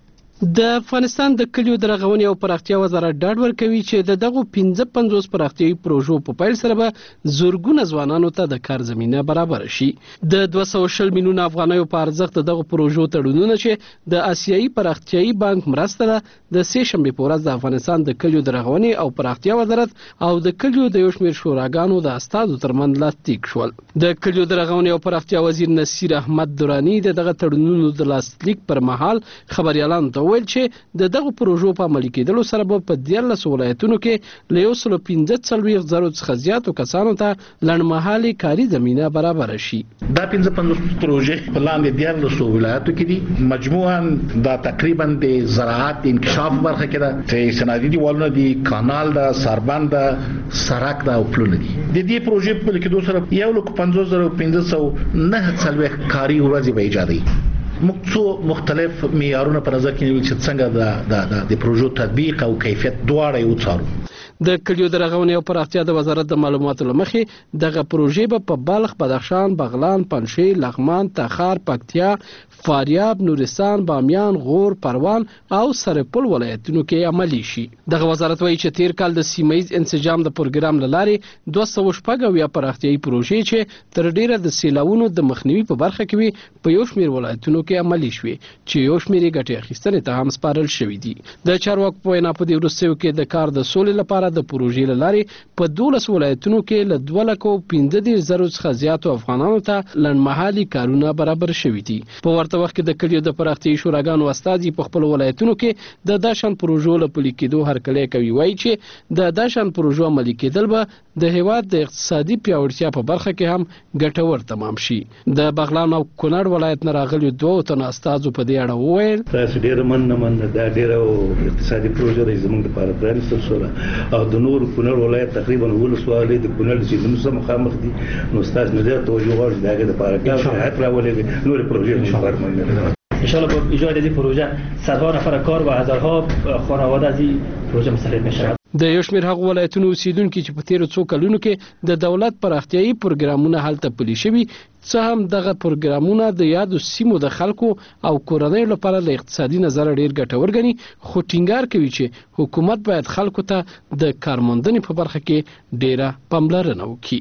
Speaker 16: د افغانستان د کلیو د رغونې او پراختیا وزارت ډاډ ورکوي چې د دغه پنځه پنځوس پراختیایي پروژو په پیل سره به زورګونه ځوانانو ته د کار زمینه برابر شي. د دوه سوه شل میلیونه افغانیو په ارزښت دغه پروژو تړونونه چې د آسیایي پراختیایي بانک مرسته ده د سې شنبې په ورځ د افغانستان د کلیو د رغونې او پراختیا وزارت او د کلیو د یو شمېر شوراګانو د استادو ترمنځ لاسلیک شول. د کلیو د رغونې او پراختیا وزیر نصیر احمد درانی د دغه تړونونو د لاسلیک پر مهال خبريالانو ته ویل چې د دغه پروژو په عملي کېدلو سره به په دیارلس ولایتونو کې له یو سل پنځه څلوېښت زرو څخه زیاتو کسانو ته لنډمهالي کاري زمینه برابر شي.
Speaker 1: دا پنځه پنځوس پروژې په لاندې دیارلس ولایتو کې دي. مجموعاً دا تقریبا د زراعت انکشاف برخه کې ده چې صنعتي دیوالونه دي، کانال ده، سربند ده، سړک ده او پلونه دي. د دې پروژې په عملي کېدو سره یو لک پنځوس زره پنځه سوه نهه څلوېښت کاري ورځې به ایجادوي. موږ څو مختلف معیارونه په نظر کې نیول چې څنګه د د پروژو تطبیق او کیفیت دواړه یو څارو.
Speaker 16: د کلیو د رغونې او پراختیا د وزارت د معلوماتو لمخې دغه پروژې به په بلخ، بدخشان، بغلان، پنجشیر، لغمان، تخار، پکتیا، فاریاب، نورستان، بامیان، غور، پروان او سرپل ولایتونو کې عملی شي. دغه وزارت وایي چې تیر کال د سیمایي انسجام د پروګرام لارې دوه سوه شپږ اویا پراختیایي پروژې چې تر ډیره د سیلاوونو د مخنیوي په برخه کې وي په یو شمېر ولایتونو کې عملی شوې چې یو شمېر یې ګټې اخیستنې ته هم سپارل شوي دي. د چارواکو په وینا په دې وروستیو کې د کار د سولې لپاره د پروژې لارې په دولس ولایتونو کې له دوه لکو پنځه دېرش زرو څخه زیاتو افغانانو ته لنډمهالي کارونه برابر شوي دي. په ورته وخت کې د کلیو د پراختیایي شوراګانو استازي په خپل ولایتونو کې د داشان پروژو له پلي کېدو هرکلی کوي. وایي چې د داشان پروژو عملي کېدل به د هیواد د اقتصادي پیاوړتیا په برخه کې هم ګټور تمام شي. د بغلان او کونړ ولایت نه راغلي دوه تنه استازو په دې اړه وویل
Speaker 4: تاسو ډېر مننه مننه دا ډېره اقتصادي پروژه ده زموږ لپاره پرانیستل شوله او د نور کونړ ولایت تقریبا ولس والي د کونړ چې نو مخامخ دي نو استاد نه ډېر توجه غواړي دا د لپاره کې حتی راولې نور پروژې نشور مننه.
Speaker 23: ان شاء الله با ایجاد این پروژه صدها نفر کار و هزارها خانواده از این پروژه مستفید میشود.
Speaker 16: د یو شمېر هغو ولایتونو اوسیدونکي چې په تیرو څو کلونو کې د دولت پراختیایي پروګرامونه هلته پلي شوي څه هم دغه پروګرامونه د یادو سیمو د خلکو او کورنیو لپاره له اقتصادي نظره ډیر ګټور ګڼي، خو ټینګار کوي چې حکومت باید خلکو ته د کارموندنې په برخه کې ډیره پاملرنه وکړي.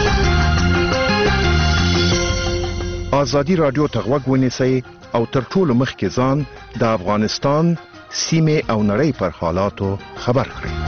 Speaker 8: ازادي رادیو ته غوږ ونیسئ او تر ټولو مخکې ځان د افغانستان سیمې او نړۍ پر حالاتو خبر کړئ.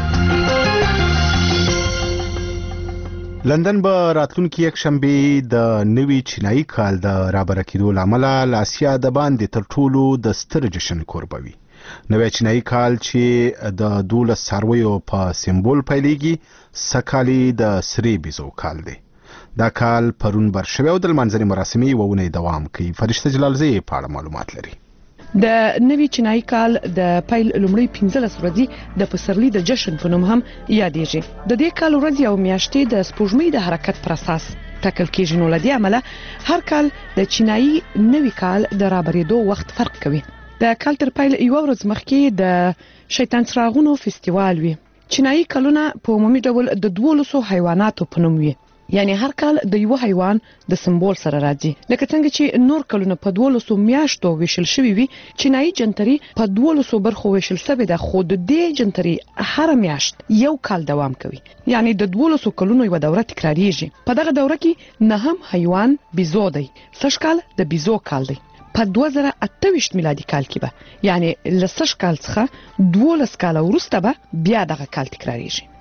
Speaker 6: لندن به راتلونکي یک شنبه د نوي چینایي کال د رابره کېدو له امله له اسیا د باندې تر ټولو د ستر جشن کوربه وي. نوی چینایي کال چې د دولس څارویو په سمبول پیلېږي سکالي د سرې بیزو کال دی. دا کال پرون بر شوی او د لمانځنې مراسمې یوه اونۍ دوام کوي. فرشته جلالزی په اړه معلومات لري.
Speaker 24: د نوي چینایي کال د پیل لومړی پنځلس ورځې د پسرلي د جشن په نوم هم یادېږي. د دې کال ورځې او میاشتې د سپوږمۍ د حرکت پر اساس ټاکل کېږي، نو له دې امله هر کال د چینایي نوي کال د رابرېدو وخت فرق کوي. د کال تر پیل یوه ورځ مخکې د شیطان څراغونو فستیوال وي. چینایي کلونه په عمومي ډول د دولسو حیواناتو په نوم وي، یعنی هر کال د یو حیوان د سمبول سره راځي. لکه څنګه چې نور کلونه په دولسو میاشتو ویشل شوي وي، چینایي جنتري په دولسو برخو ویشل شوې ده، خو د دې جنتري هر میاشت یو کال دوام کوي، یعنی د دولسو کلونو یو دوره تکراریږي. په دغه دوره کې نهم حیوان بیزو دی، سږ کال د بیزو کال دی. په دوه زره اته ویشت میلادي کال کې به یعنی له سږ کال څخه دولس کاله وروسته به بیا دغه کال تکراریږي.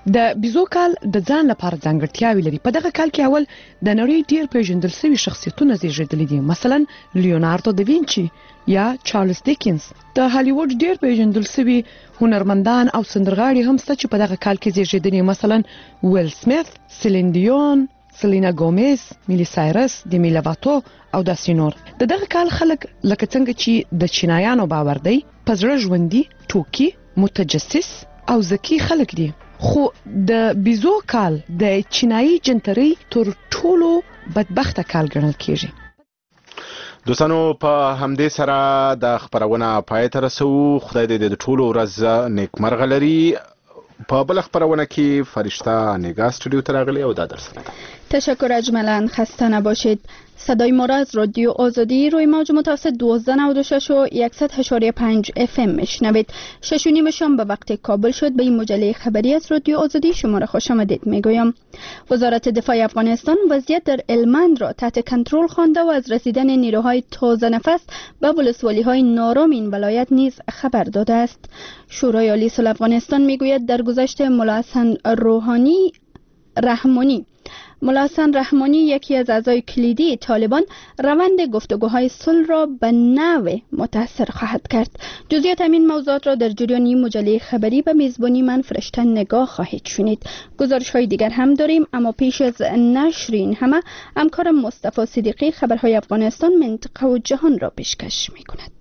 Speaker 24: د بیزو کال د ځان لپاره ځانګړتیاوې لري. په دغه کال کې اول د نړۍ ډیر پیژندل شوي شخصیتونه زیږیدلي دي، مثلا لیوناردو دا وینچي یا چارلز دیکنز. د هالیوډ ډیر پیژندل شوي هنرمندان او سندرغاړي هم شته چې په دغه کال کې زیږیدلي، مثلا ویل سمیث، سیلین دیون، سلینا ګومز، میلی سایرس، دیمی لواتو او داسې نور. د دغه کال خلک لکه څنګه چې د چینایانو باور دی په زړه ژوندي، ټوکي، متجسس او ذکي خلک دي. خو د بیزو کال د چینایي جنتري تر ټولو بدبخته کال ګڼل کیږي.
Speaker 6: دوستانو په همدې سره د خبرونه پای ته رسو. خدای دې د ټولو ورځ نیکمرغه لري. په بل خبرونه کې فرشته نگاه استودیو ته راغلی او دا درس
Speaker 2: تشکر اجملا، خسته نباشید. صدای ما را از رادیو آزادی روی موج متوسط دوازده نود و شش و صد و پنج اف ام میشنوید. شش و نیم شام به وقت کابل شد. به این مجله خبری از رادیو آزادی شما را خوش آمدید میگویم. وزارت دفاع افغانستان وضعیت در هلمند را تحت کنترل خوانده و از رسیدن نیروهای تازه نفس به ولسوالی‌های نارام این ولایت نیز خبر داده است. شورای عالی صلح افغانستان میگوید در گذشته ملا حسن روحانی رحمانی ملا حسن رحمانی یکی از اعضای کلیدی طالبان روند گفتگوهای صلح را به نحو متاثر خواهد کرد. جزئیات این موضوعات را در جریان این مجله خبری به میزبانی من فرشته نگاه خواهید شنید. گزارش های دیگر هم داریم، اما پیش از نشر این همه همکارم مصطفی صدیقی خبرهای افغانستان، منطقه و جهان را پیشکش می کند.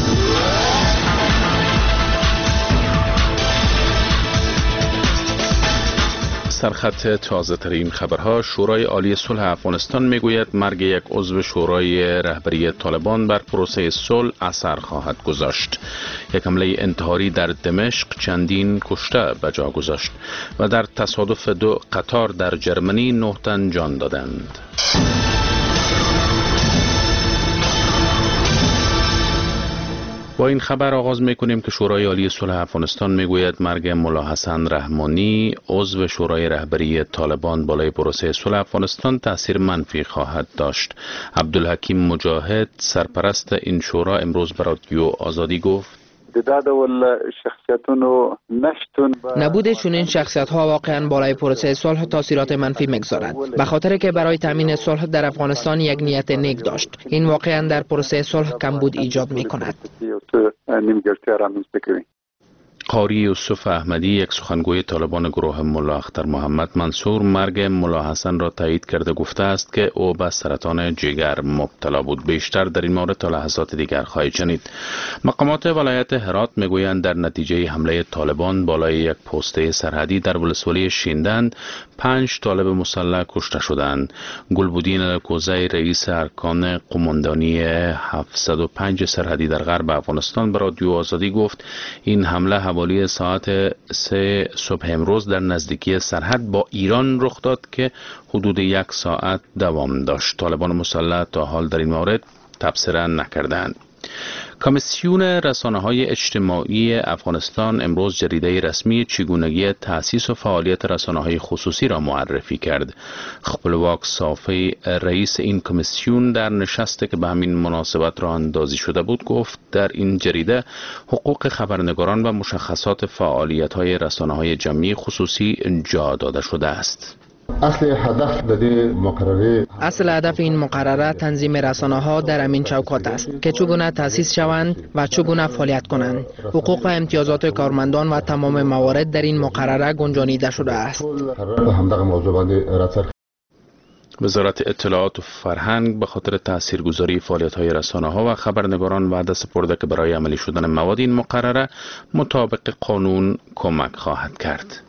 Speaker 3: سرخط تازه ترین خبرها. شورای عالی صلح افغانستان میگوید مرگ یک عضو شورای رهبری طالبان بر پروسه صلح اثر خواهد گذاشت. یک حمله انتحاری در دمشق چندین کشته به جا گذاشت و در تصادف دو قطار در جرمنی نه تن جان دادند. با این خبر آغاز میکنیم که شورای عالی صلح افغانستان میگوید مرگ ملا حسن رحمانی عضو شورای رهبری طالبان بالای پروسه صلح افغانستان تاثیر منفی خواهد داشت. عبدالحکیم مجاهد سرپرست این شورا امروز به رادیو آزادی گفت
Speaker 9: د دا ډول شخصیتونو نشتون
Speaker 19: نبود چنین شخصیت ها واقعا بالای پروسه صلح تاثیرات منفی میگذارد، به خاطر که برای تامین صلح در افغانستان یک نیت نیک داشت. این واقعا در پروسه صلح کمبود ایجاد میکند.
Speaker 3: قاری یوسف احمدی یک سخنگوی طالبان گروه ملا اختر محمد منصور مرگ ملا حسن را تایید کرده گفته است که او به سرطان جگر مبتلا بود. بیشتر در این مورد تا لحظات دیگر خواهید شنید. مقامات ولایت هرات میگویند در نتیجه حمله طالبان بالای یک پست سرحدی در ولسوالی شیندند پنج طالب مسلح کشته شدند. گلبودین کوزی رئیس ارکان قماندانی هفتصد و پنج سرحدی در غرب افغانستان به رادیو آزادی گفت این حمله حوالی ساعت سه صبح امروز در نزدیکی سرحد با ایران رخ داد که حدود یک ساعت دوام داشت. طالبان مسلح تا حال در این مورد تبصره نکردند. کمیسیون رسانه‌های اجتماعی افغانستان امروز جریده رسمی چگونگی تأسیس و فعالیت رسانه‌های خصوصی را معرفی کرد. خپلواک صافی رئیس این کمیسیون در نشستی که به همین مناسبت راه اندازی شده بود گفت در این جریده حقوق خبرنگاران و مشخصات فعالیت‌های رسانه‌های جمعی خصوصی جا داده شده است.
Speaker 11: اصل هدف د مقرره
Speaker 19: اصل هدف این مقرره تنظیم رسانه ها در همین چوکات است که چگونه تأسیس شوند و چگونه فعالیت کنند. حقوق و امتیازات کارمندان و تمام موارد در این مقرره گنجانیده شده است.
Speaker 3: وزارت اطلاعات و فرهنگ به خاطر تاثیرگذاری فعالیت‌های رسانه‌ها و خبرنگاران وعده سپرده که برای عملی شدن مواد این مقرره مطابق قانون کمک خواهد کرد.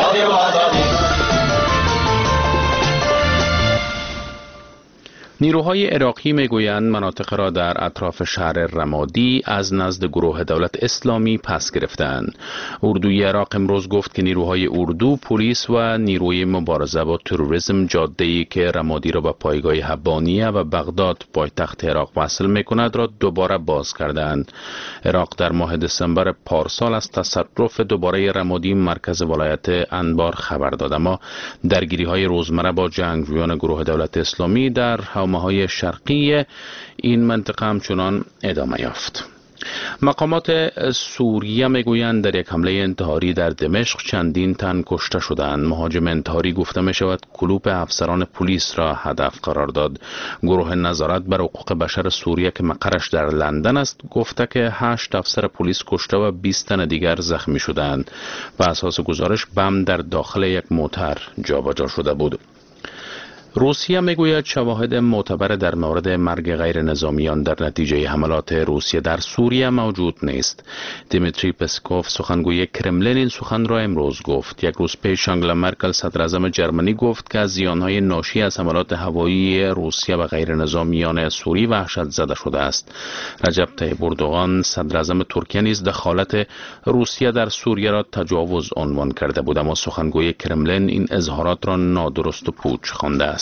Speaker 3: نیروهای عراقی میگویند مناطق را در اطراف شهر رمادی از نزد گروه دولت اسلامی پس گرفتند. اردوی عراق امروز گفت که نیروهای اردو، پلیس و نیروی مبارزه با تروریسم جاده‌ای که رمادی را به پایگاه حبانیه و بغداد پایتخت عراق وصل میکند را دوباره باز کردند. عراق در ماه دسامبر پارسال از تصرف دوباره رمادی مرکز ولایت انبار خبر داد، اما درگیری‌های روزمره با جنگجویان گروه دولت اسلامی در حومه‌های شرقی این منطقه همچنان ادامه یافت. مقامات سوریه میگویند در یک حمله انتحاری در دمشق چندین تن کشته شدند. مهاجم انتحاری گفته می شود کلوپ افسران پلیس را هدف قرار داد. گروه نظارت بر حقوق بشر سوریه که مقرش در لندن است گفته که هشت افسر پلیس کشته و بیست تن دیگر زخمی شدند. بر اساس گزارش بم در داخل یک موتر جابجا شده بود. روسیه میگوید شواهد معتبر در مورد مرگ غیر نظامیان در نتیجه حملات روسیه در سوریه موجود نیست. دیمیتری پسکوف سخنگوی کرملین این سخن را امروز گفت. یک روز پیش آنگلا مرکل صدر اعظم جرمنی گفت که از زیانهای ناشی از حملات هوایی روسیه و غیر نظامیان سوری وحشت زده شده است. رجب طیب اردوغان صدر اعظم ترکیه نیز دخالت روسیه در سوریه را تجاوز عنوان کرده بود، اما سخنگوی کرملین این اظهارات را نادرست و پوچ خوانده است.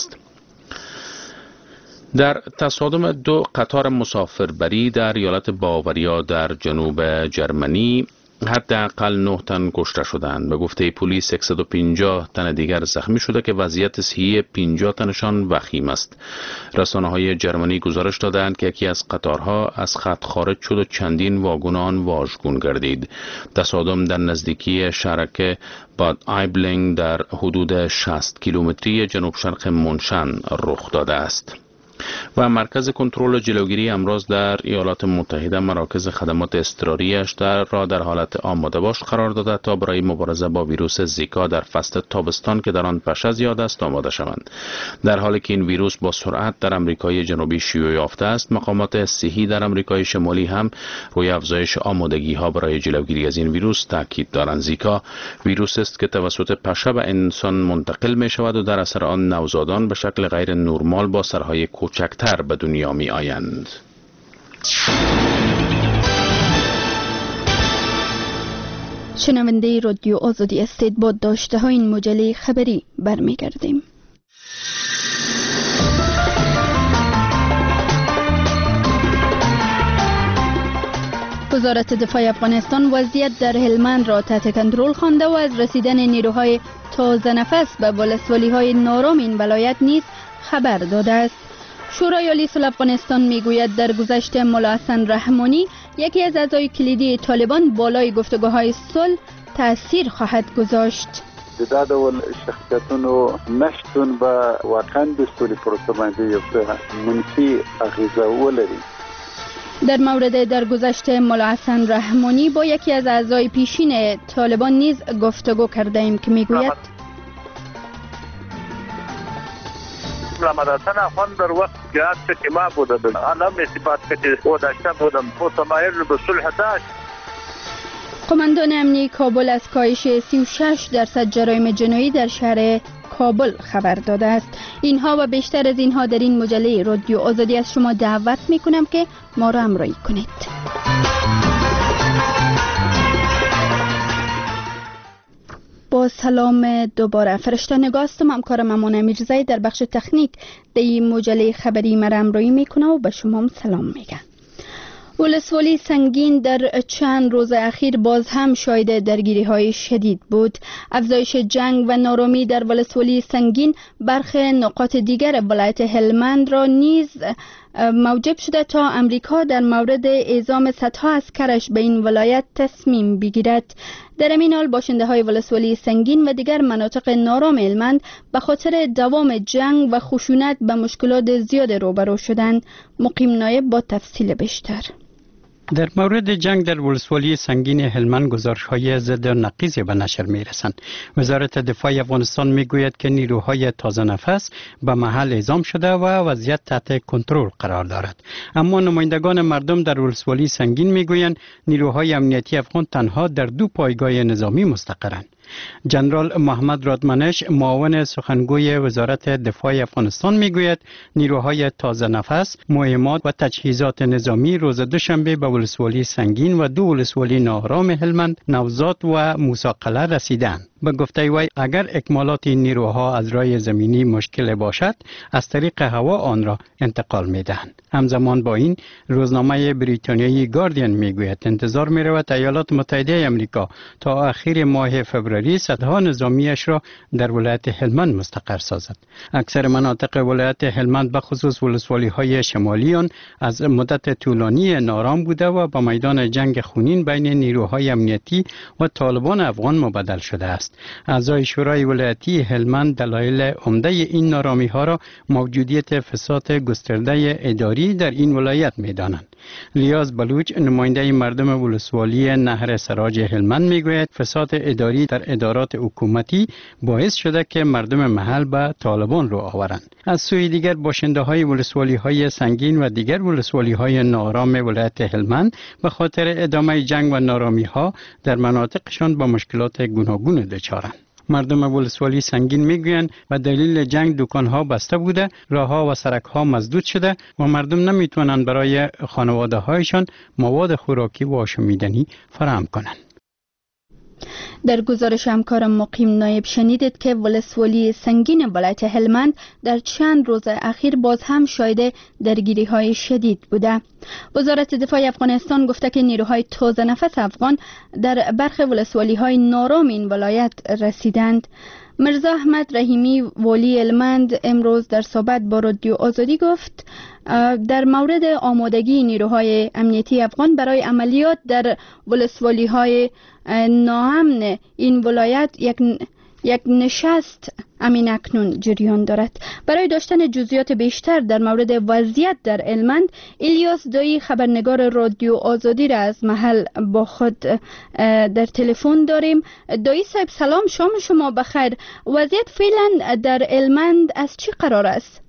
Speaker 3: در تصادم دو قطار مسافربری در ایالت باواریا در جنوب جرمنی حداقل نه تن کشته شدند. به گفته پلیس صد و پنجاه تن دیگر زخمی شده که وضعیت صحی پنجاه تنشان وخیم است. رسانه‌های جرمنی گزارش دادند که یکی از قطارها از خط خارج شد و چندین واگن آن واژگون گردید. تصادم در نزدیکی شهرک باد آیبلینگ در حدود شصت کیلومتری جنوب شرق منشن رخ داده است. و مرکز کنترل و جلوگیری امراض در ایالات متحده مراکز خدمات اضطراری‌اش در را در حالت آماده باش قرار داده تا برای مبارزه با ویروس زیکا در فصل تابستان که در آن پشه زیاد است آماده شوند. در حالی که این ویروس با سرعت در آمریکای جنوبی شیوع یافته است، مقامات صحی در آمریکای شمالی هم روی افزایش آمادگی ها برای جلوگیری از این ویروس تاکید دارند. زیکا ویروس است که توسط پشه به انسان منتقل می شود و در اثر آن نوزادان به شکل غیر نرمال با سرهای کوچکتر به دنیا می آیند.
Speaker 2: شنونده رادیو آزادی استید با داشته های این مجله خبری برمیگردیم. وزارت دفاع افغانستان وضعیت در هلمند را تحت کنترل خوانده و از رسیدن نیروهای تازه نفس به ولسوالی های نارام این ولایت نیز خبر داده است. شورای عالی صلح افغانستان میگوید در گذشته ملا حسن رحمانی یکی از اعضای کلیدی طالبان بالای گفتگوهای صلح تاثیر خواهد گذاشت.
Speaker 9: دا ډول شخصیتونو نشتون به واقعا د سولې پروسه باندې یو منفي اغیزه ولري.
Speaker 2: در مورد در گذشته ملا حسن رحمانی با یکی از اعضای پیشین طالبان نیز گفتگو کرده ایم که میگوید
Speaker 17: محمد حسن افغان در وقت جهاد که ما بودم علم اثبات که او داشته بودم او تمایل به صلح داشت.
Speaker 2: قماندان امنی کابل از کاهش سی و شش درصد جرایم جنایی در شهر کابل خبر داده است. اینها و بیشتر از اینها در این مجله رادیو آزادی از شما دعوت میکنم که ما را همراهی کنید. با سلام دوباره، فرشته نگاه هستم. همکارم امان امیرزایی در بخش تکنیک در این مجله خبری مرا همراهی میکنه و به شما هم سلام میگم. ولسوالی سنگین در چند روز اخیر باز هم شاهد درگیری های شدید بود. افزایش جنگ و نارامی در ولسوالی سنگین برخی نقاط دیگر ولایت هلمند را نیز موجب شده تا امریکا در مورد اعزام صدها عسکرش به این ولایت تصمیم بگیرد. در این حال باشنده های ولسوالی سنگین و دیگر مناطق نارام هلمند به خاطر دوام جنگ و خشونت به مشکلات زیاد روبرو شدند. مقیم نایب با تفصیل بیشتر.
Speaker 7: در مورد جنگ در ولسوالی سنگین هلمند گزارش‌های ضد و نقیضی به نشر می‌رسند. وزارت دفاع افغانستان می‌گوید که نیروهای تازه نفس به محل اعزام شده و وضعیت تحت کنترل قرار دارد. اما نمایندگان مردم در ولسوالی سنگین می‌گویند نیروهای امنیتی افغان تنها در دو پایگاه نظامی مستقرند. جنرال محمد رادمنش معاون سخنگوی وزارت دفاع افغانستان میگوید نیروهای تازه نفس، مهمات و تجهیزات نظامی روز دوشنبه به ولسوالی سنگین و دو ولسوالی ناآرام هلمند، نوزاد و موسی قلعه رسیدند. به گفته وی اگر اکمالات این نیروها از راه زمینی مشکل باشد از طریق هوا آن را انتقال می دهند. همزمان با این روزنامه بریتانیایی گاردین می گوید انتظار می رود ایالات متحده آمریکا تا اخیر ماه فوریه صدها نظامیش را در ولایت هلمند مستقر سازد. اکثر مناطق ولایت هلمند به خصوص ولسوالی های شمالی آن از مدت طولانی نارام بوده و با میدان جنگ خونین بین نیروهای امنیتی و طالبان افغان مبدل شده است. اعضای شورای ولایتی هلمند دلایل عمده این نارامی ها را موجودیت فساد گسترده اداری در این ولایت می دانند. لیاز بلوچ نماینده مردم ولسوالی نهر سراج هلمند می گوید فساد اداری در ادارات حکومتی باعث شده که مردم محل به طالبان رو آورند. از سوی دیگر باشنده های ولسوالی های سنگین و دیگر ولسوالی های نارام ولایت هلمند به خاطر ادامه جنگ و نارامی ها در مناطقشان با مشکلات گوناگون دچارند. مردم ولسوالی سنگین میگویند به دلیل جنگ دکانها بسته بوده، راهها و سرکها مسدود شده و مردم نمیتونند برای خانواده هایشان مواد خوراکی و آشامیدنی فراهم کنند.
Speaker 2: در گزارش همکارم مقیم نایب شنیدید که ولسوالی سنگین ولایت هلمند در چند روز اخیر باز هم شاهد درگیری های شدید بوده. وزارت دفاع افغانستان گفته که نیروهای تازه نفس افغان در برخی ولسوالی های نارام این ولایت رسیدند. مرزا احمد رحیمی والی هلمند امروز در صحبت با رادیو آزادی گفت در مورد آمادگی نیروهای امنیتی افغان برای عملیات در ولسوالی های ناامن این ولایت یک یک نشست امین اکنون جریان دارد. برای داشتن جزئیات بیشتر در مورد وضعیت در هلمند، الیاس دایی خبرنگار رادیو آزادی را از محل با خود در تلفن داریم. دایی صاحب سلام، شام شما بخیر. وضعیت فعلا در هلمند از چی قرار است؟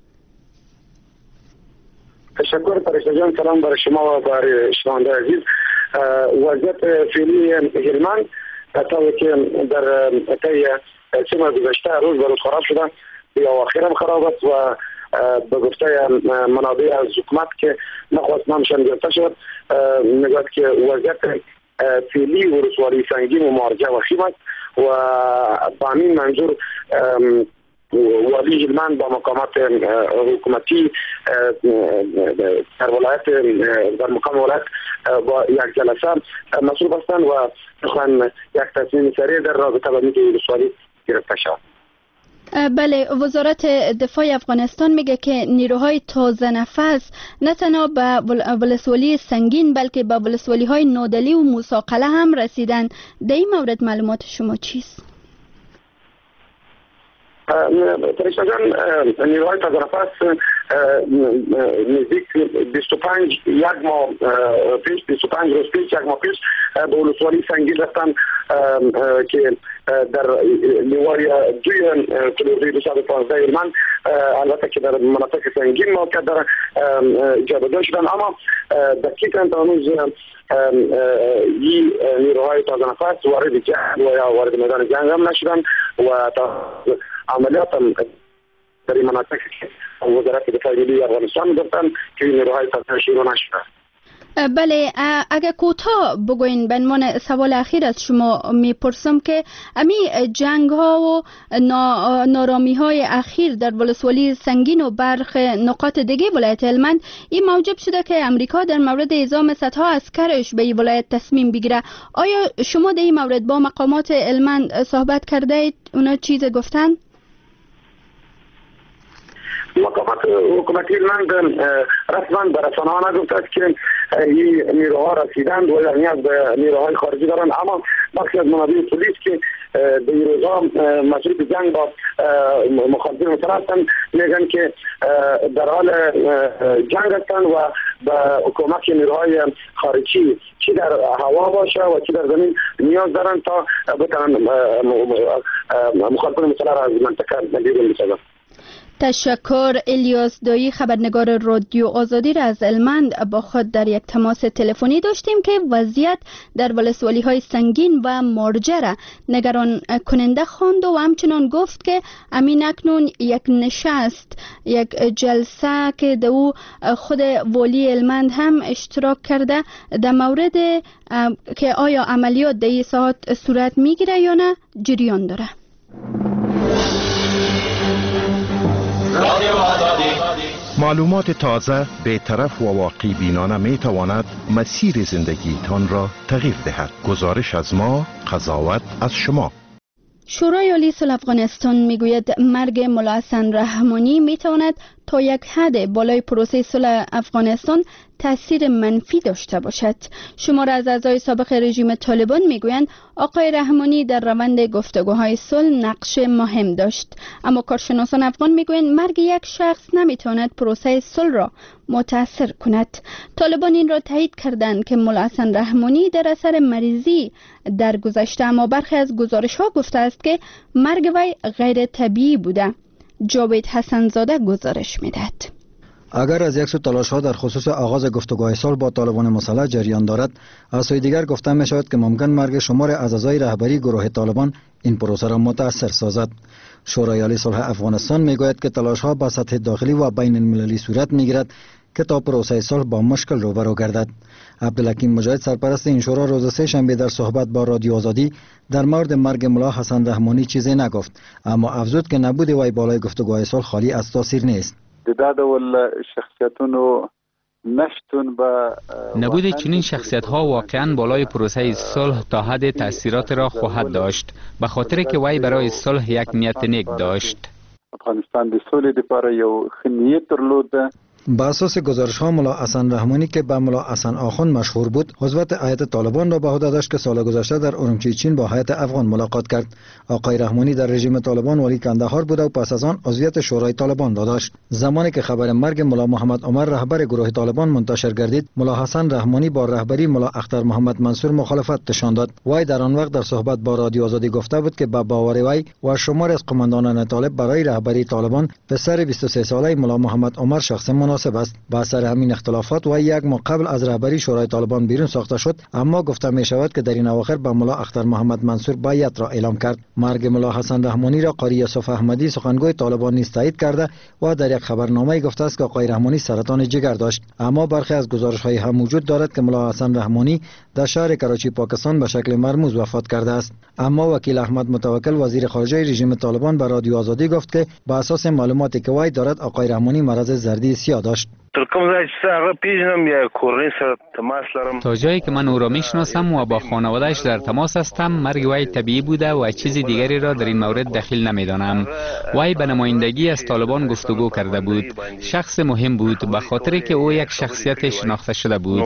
Speaker 10: تشکر فرشته جان، سلام برای شما و برای شنونده عزیز. وضعیت فعلی هلمند تا که در طی سه ماه گذشته روز به روز خراب شده، یا آخرم خراب است و به گفته منابع از حکومت که نخواست نامشان گرفته شد میگوید که وضعیت فعلی ولسوالی سنگین و مارجه و خیم است و با همین منظور والی هلمند با مقامات حکومتی در ولایت در مقام ولایت با یک جلسه مسئول هستند و میخوان یک تصمیم سریع در رابطه با اینکه ولسوالی گرفته شود.
Speaker 2: بله، وزارت دفاع افغانستان میگه که نیروهای تازه نفس نه تنها به ولسوالی سنگین بلکه به ولسوالی های نودلی و موساقله هم رسیدن. در این مورد معلومات شما چیست؟
Speaker 10: فرشته جان، نیروهای تازه نفس نزدیک بیست و پنج یک ماه پیش بیست و پنج روز پیش یک ماه پیش به ولسوالی سنگین رفتن که در لیواری دوی کلوزی دویست و پانزده هلمند، البته که در مناطق سنگین موقع در جابجا شدن، اما دقیقاً تا هنوز این نیروهای تازه نفس وارد جنگ و یا وارد میدان جنگ هم نشدن و تا عملیات هم در این مناطق که وزارت دفاع ملی افغانستان گفتن که این نیروهای تازه شروع نشدن.
Speaker 2: بله، اگر کوتاه بگوین به عنوان سوال اخیر از شما میپرسم که امی جنگ ها و نارامی های اخیر در ولسوالی سنگین و برخ نقاط دیگه ولایت هلمند این موجب شده که امریکا در مورد اعزام صدها عسکرش به این ولایت تصمیم بگیره. آیا شما در این مورد با مقامات هلمند صحبت کرده اید؟ اونا چیز گفتن؟
Speaker 10: مقامات حکومتی هلمند رسما به رسانه‌ها نگفته است که این نیروها رسیدند و نیاز به نیروهای خارجی دارند، اما بخشی از منابع پلیس که در این روزها مسئول جنگ با مخالفین مطلع هستند میگن که در حال جنگ هستند و به حکومت نیروهای خارجی چی در هوا باشه و چی در زمین نیاز دارند تا بتوانند مخالفین مطلع را از منطقه بیرون بسازند.
Speaker 2: تشکر. الیاس دایی خبرنگار رادیو آزادی را از هلمند با خود در یک تماس تلفنی داشتیم که وضعیت در ولسوالی های سنگین و مارجه را نگران کننده خواند و همچنان گفت که امین اکنون یک نشست یک جلسه که در او خود والی هلمند هم اشتراک کرده در مورد که آیا عملیات در این ساعت صورت میگیره یا نه جریان داره.
Speaker 8: معلومات تازه، بی‌طرف و واقعی بینانه می تواند مسیر زندگی تان را تغییر دهد. گزارش از ما، قضاوت از شما.
Speaker 2: شورای عالی صلح افغانستان میگوید مرگ ملا حسن رحمانی میتواند تا یک حد بالای پروسه صلح افغانستان تاثیر منفی داشته باشد. شمار از اعضای سابق رژیم طالبان میگویند آقای رحمانی در روند گفتگوهای صلح نقش مهم داشت، اما کارشناسان افغان میگویند مرگ یک شخص نمیتواند پروسه صلح را متاثر کند. طالبان این را تایید کردند که ملا حسن رحمانی در اثر مریضی درگذشته، اما برخی از گزارش‌ها گفته است که مرگ وی غیر طبیعی بوده. جاوید حسنزاده گزارش میدهد.
Speaker 12: اگر از یک سو تلاش ها در خصوص آغاز گفتگوهای صلح با طالبان مسلح جریان دارد، از سوی دیگر گفته می شود که ممکن مرگ شمار از اعضای رهبری گروه طالبان این پروسه را متاثر سازد. شورای عالی صلح افغانستان می گوید که تلاش ها با سطح داخلی و بین المللی صورت می گیرد که تا پروسه صلح با مشکل روبرو گردد. عبدالحکیم مجاهد سرپرست این شورا روز سه شنبه در صحبت با رادیو آزادی در مورد مرگ ملا حسن رحمانی چیزی نگفت، اما افزود که نبود وی بالای گفتگوهای صلح خالی از تاثیر نیست.
Speaker 9: دا ډول شخصیتونو نشتون به
Speaker 13: نبود چنین شخصیت ها واقعا بالای پروسه صلح تا حد تاثیرات را خواهد داشت، به خاطر که وی برای صلح یک نیت نیک داشت.
Speaker 9: افغانستان د سولې لپاره یو ښه نیت درلود.
Speaker 12: با اساس گزارش ها ملا حسن رحمانی که به ملا حسن آخوند مشهور بود، عضویت هیئت طالبان را به عهده داشت که سال گذشته در اورمچی چین با هیئت افغان ملاقات کرد. آقای رحمانی در رژیم طالبان والی کندهار بود و پس از آن عضویت شورای طالبان را داشت. زمانی که خبر مرگ ملا محمد عمر رهبر گروه طالبان منتشر گردید، ملا حسن رحمانی با رهبری ملا اختر محمد منصور مخالفت نشان داد. وی در آن وقت در صحبت با رادیو آزادی گفته بود که با باور وی و شمار از قماندانان طالب برای رهبری طالبان پسر بیست و سه ساله ملا محمد عمر شخص مناسب است. با اثر همین اختلافات و یک ماه قبل از رهبری شورای طالبان بیرون ساخته شد، اما گفته می شود که در این اواخر با ملا اختر محمد منصور بیعت را اعلام کرد. مرگ ملا حسن رحمانی را قاری یوسف احمدی سخنگوی طالبان نیز تایید کرده و در یک خبرنامه گفته است که آقای رحمانی سرطان جگر داشت، اما برخی از گزارش‌های هم وجود دارد که ملا حسن رحمانی در شهر کراچی پاکستان به شکل مرموز وفات کرده است. اما وکیل احمد متوکل وزیر خارجه رژیم طالبان به رادیو آزادی گفت که با اساس معلوماتی که وی دارد آقای رحمانی مرض زردی سیاه داشت.
Speaker 13: تا جایی که من او را میشناسم و با خانوادهش در تماس هستم، مرگ وی طبیعی بوده و چیز دیگری را در این مورد دخیل نمیدانم. وی به نمایندگی از طالبان گفتگو کرده بود. شخص مهم بود به خاطر که او یک شخصیت شناخته شده بود.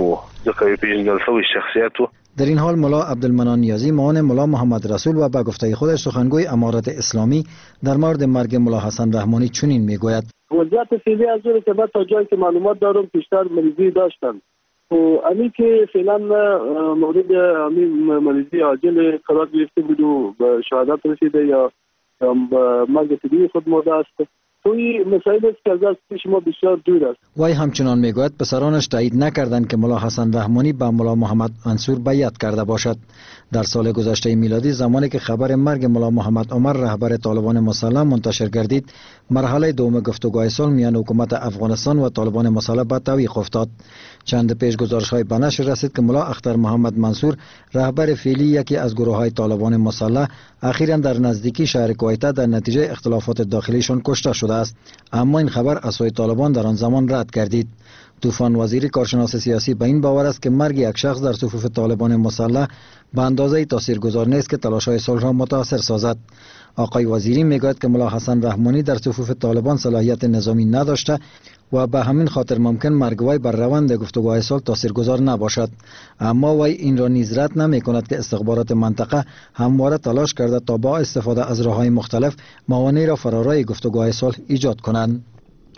Speaker 12: در این حال ملا عبدالمنان نیازی معاون ملا محمد رسول و به گفته خودش سخنگوی امارت اسلامی در مورد مرگ ملا حسن رحمانی چنین میگوید:
Speaker 14: وضعیت فعلی از اون که تا جایی که معلومات دارم بیشتر مریضی داشتن و امی که فعلا مورد امی مریضی عاجل قرار گرفته بود و به شهادت رسیده یا مرگ طبیعی خود مرده است. توی مسائل است که از پیش ما بسیار دور است.
Speaker 12: وی همچنان میگوید پسرانش تایید نکردند که ملا حسن رحمانی با ملا محمد منصور بیعت کرده باشد. در سال گذشته میلادی زمانی که خبر مرگ ملا محمد عمر رهبر طالبان مسلح منتشر گردید، مرحله دوم گفتگوهای صلح میان حکومت افغانستان و طالبان مسلح به تعویق افتاد. چند پیش گزارش‌های به نشر رسید که ملا اختر محمد منصور رهبر فعلی یکی از گروه‌های طالبان مسلح اخیراً در نزدیکی شهر کویته در نتیجه اختلافات داخلیشان کشته شده است، اما این خبر از سوی طالبان در آن زمان رد گردید. طوفان وزیری کارشناس سیاسی به این باور است که مرگ یک شخص در صفوف طالبان مسلح به اندازه تاثیرگذار نیست که تلاش‌های صلح را متاثر سازد. آقای وزیری میگوید که ملا حسن رحمانی در صفوف طالبان صلاحیت نظامی نداشته و به همین خاطر ممکن مرگ وی بر روند گفتگوهای صلح تاثیرگذار نباشد، اما وی این را نیز رد نمی کند که استخبارات منطقه همواره تلاش کرده تا با استفاده از راه‌های مختلف موانع را فرارای گفتگوهای صلح ایجاد کنند.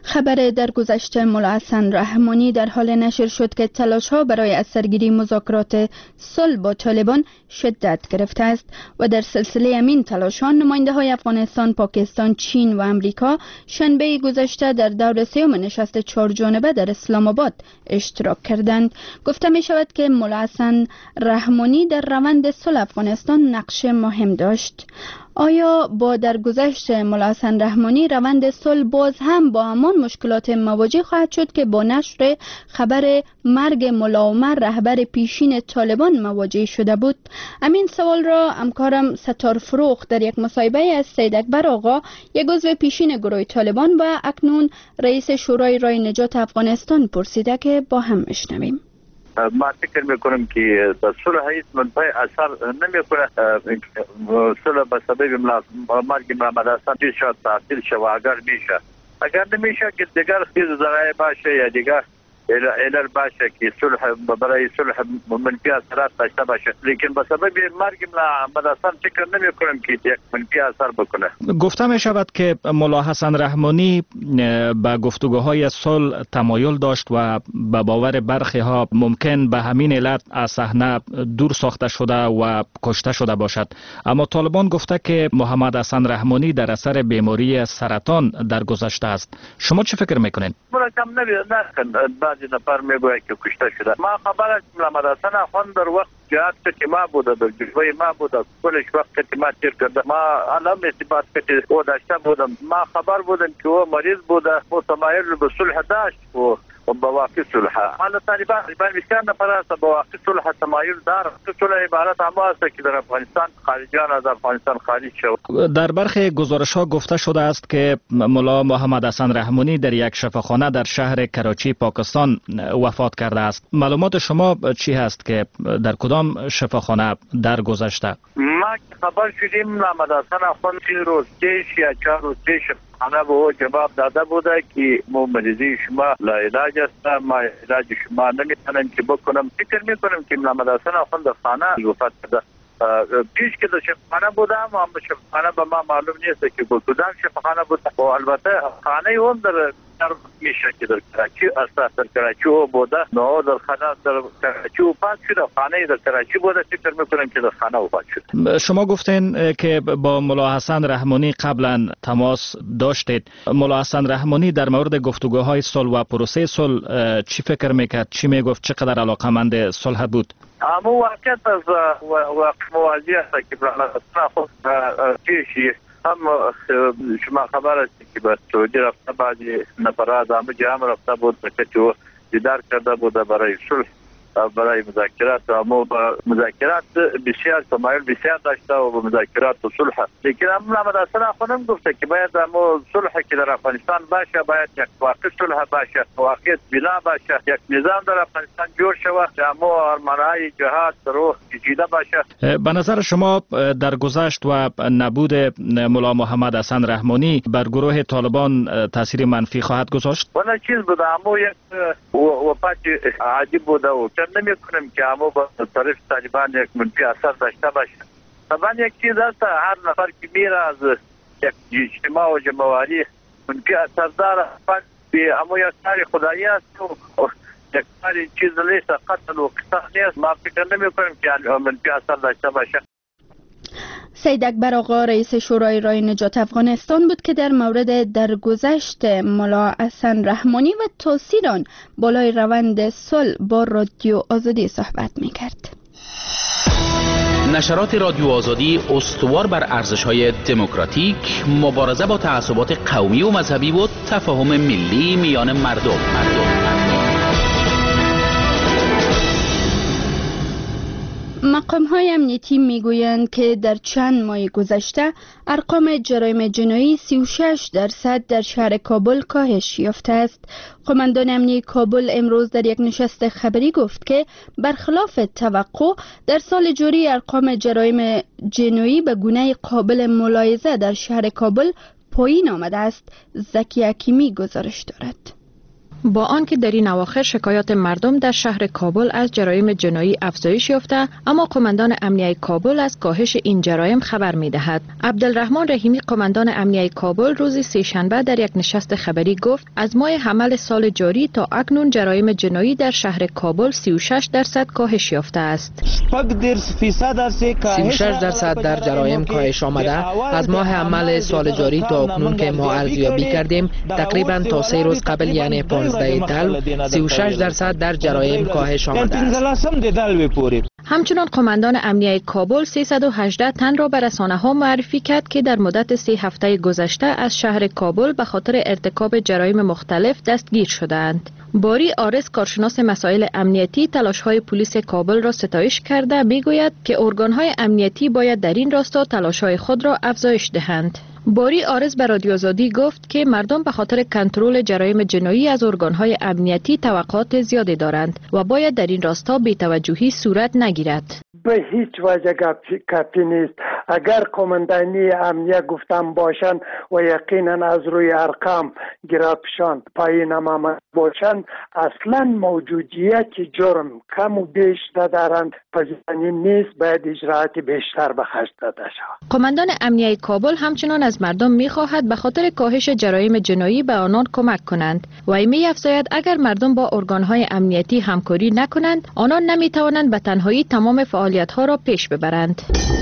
Speaker 2: خبر درگذشت ملا حسن رحمانی در حال نشر شد که تلاش‌ها برای از سرگیری مذاکرات صلح با طالبان شدت گرفته است و در سلسله همین تلاش‌ها نماینده‌های افغانستان، پاکستان، چین و امریکا شنبه گذشته در دور سوم نشست چهارجانبه در اسلام آباد اشتراک کردند. گفته می شود که ملا حسن رحمانی در روند صلح افغانستان نقش مهم داشت. آیا با درگذشت ملا حسن رحمانی روند صلح باز هم با همان مشکلات مواجه خواهد شد که با نشر خبر مرگ ملا عمر رهبر پیشین طالبان مواجه شده بود؟ همین سوال را همکارم ستار فروخ در یک مصاحبه از سید اکبر آقا، یک عضو پیشین گروه طالبان و اکنون رئیس شورای رای نجات افغانستان پرسیده که با هم بشنویم.
Speaker 17: ما فکر میکنم که صلح هیچ منفعه اثر نمیکنه. صلح به سبب مرگ محمد حسن چیز شد تعطیل شد و اگر میشه اگر نمیشه که دیگر چیز ذرایع باشه یا دیگر علل باشه که صلح برای صلح منفی اثرات داشته باشه، لیکن به سبب مرگ محمد حسن فکر نمی کنم که یک منفی اثر بکنه.
Speaker 5: گفته می شود که ملا حسن رحمانی به گفتگوهای صلح تمایل داشت و به باور برخی ها ممکن به همین علت از صحنه دور ساخته شده و کشته شده باشد، اما طالبان گفته که محمد حسن رحمانی در اثر بیماری سرطان درگذشته است. شما چه فکر میکنین؟
Speaker 17: مرکم نکنه بعضی نفر میگوید که کشته شده. ما خبر است محمد حسن اخوان در وقت جهاد که ما بوده، در جلوه ما بوده، کلش وقت که ما تیر کرده، ما علم اثبات که او داشته بودم، ما خبر بودم که او مریض بوده، متمایل به صلح داشت و بواقع صلح. حالا طالبان طالبان بسیار نفر است بواقع صلح تمایل دارد. صلح عبارت هم است که در افغانستان خارجیان از افغانستان خارج شد.
Speaker 5: در برخی گزارش ها گفته شده است که ملا محمد حسن رحمانی در یک شفاخانه در شهر کراچی پاکستان وفات کرده است. معلومات شما چی هست که در کدام شفاخانه درگذشته؟
Speaker 17: ما خبر شدیم محمد حسن اخوان سه روز پیش یا چهار روز پیش خانه به او جواب داده بوده که مو مریضی شما لا علاج است، ما علاج شما نمیتونم که بکنم. فکر میکنم که محمد حسن اخوان در خانه وفات کرده. پیش که در شفاخانه بوده اما هم شفاخانه به ما معلوم نیست که کدام شفاخانه بوده و البته خانه هم در میشه که در کراچی اساس در کراچی او بوده، نو در خانه در کراچی وفات شده، خانه در کراچی بوده. فکر میکنم که در خانه وفات شده.
Speaker 5: شما گفتین که با ملا حسن رحمانی قبلا تماس داشتید. ملا حسن رحمانی در مورد گفتگوهای صلح و پروسه صلح چی فکر میکرد؟ چی میگفت؟ چقدر علاقمند صلح بود؟
Speaker 17: اما واقعیت از واقع موازی است که محمد حسن خود پیشی هم شما خبر است که به سعودی رفته، بعضی نفرات همه جمع رفته بود که او دیدار کرده بود برای صلح برای مذاکرات، اما مذاکرات بسیار تمایل بسیار داشته و به مذاکرات و صلح، لیکن محمد حسن اخوان گفته که باید اما صلح که در افغانستان باشه باید یک واقع صلح باشه، واقع بنا باشه، یک نظام در افغانستان جور شود که اما ارمانهای جهاد روح پیچیده باشه.
Speaker 5: به نظر شما در گذشت و نبود ملا محمد حسن رحمانی بر گروه طالبان تاثیر منفی خواهد گذاشت؟
Speaker 17: ولی چیز بود، اما یک وفات عجیب بوده و نمی کنم که اما با طرف طالبان یک منفی اثر داشته باشه. طبعا یک چیز هست، هر نفر که میره از یک اجتماع و جمعواری منفی اثر داره، اما یک کار خدایی است و یک کار چیز لیست قتل و قصاص نیست. ما فکر نمی کنم که منفی اثر داشته باشه.
Speaker 2: سید اکبر آقا رئیس شورای رای نجات افغانستان بود که در مورد درگذشت ملا حسن رحمانی و تاثیر آن بالای روند صلح با رادیو آزادی صحبت می‌کرد.
Speaker 3: نشرات رادیو آزادی استوار بر ارزش‌های دموکراتیک، مبارزه با تعصبات قومی و مذهبی و تفاهم ملی میان مردم. مردم.
Speaker 2: مقام‌های امنیتی میگویند که در چند ماه گذشته ارقام جرایم جنایی سی و شش درصد در شهر کابل کاهش یافته است. قماندان امنیتی کابل امروز در یک نشست خبری گفت که برخلاف توقع در سال جاری ارقام جرایم جنایی به گونه قابل ملاحظه در شهر کابل پایین آمده است. زکی حکیمی گزارش دارد.
Speaker 19: با آنکه در این اواخر شکایات مردم در شهر کابل از جرایم جنایی افزایش یافته، اما قماندان امنیه کابل از کاهش این جرایم خبر می‌دهد. عبدالرحمن رحیمی قماندان امنیه کابل روز سه‌شنبه در یک نشست خبری گفت از ماه حمل سال جاری تا اکنون جرایم جنایی در شهر کابل سی و شش درصد کاهش یافته است. سی و شش درصد در جرایم کاهش آمده. از ماه حمل سال جاری تا اکنون که ما ارزیابی کردیم تقریبا تا سه روز قبل یعنی پانزده دل سی و شش درصد در جرایم کاهش آمده است. همچنان قماندان امنیه کابل سیصد و هجده تن را به رسانه‌ها معرفی کرد که در مدت سه هفته گذشته از شهر کابل به خاطر ارتکاب جرایم مختلف دستگیر شدند. باری آرس کارشناس مسائل امنیتی تلاش‌های پلیس کابل را ستایش کرده میگوید که ارگان‌های امنیتی باید در این راستا تلاش‌های خود را افزایش دهند. باری آرز به رادیو آزادی گفت که مردم به خاطر کنترل جرایم جنایی از ارگان‌های امنیتی توقعات زیادی دارند و باید در این راستا بی‌توجهی صورت نگیرد.
Speaker 15: به هیچ وجه کافی نیست. اگر قماندانی امنیت گفتم باشند و یقینا از روی ارقام گرافشان پایین آمده باشند، اصلا موجودیت جرم کم و بیش دارند پذیرانی نیست. باید اجراعات بیشتر به خرج داده شود.
Speaker 19: قماندان امنیه کابل همچنان از مردم می‌خواهد به خاطر کاهش جرایم جنایی به آنان کمک کنند و می‌افزاید اگر مردم با ارگان‌های امنیتی همکاری نکنند، آنان نمی‌توانند به تنهایی تمام فعالیت‌ها را پیش ببرند.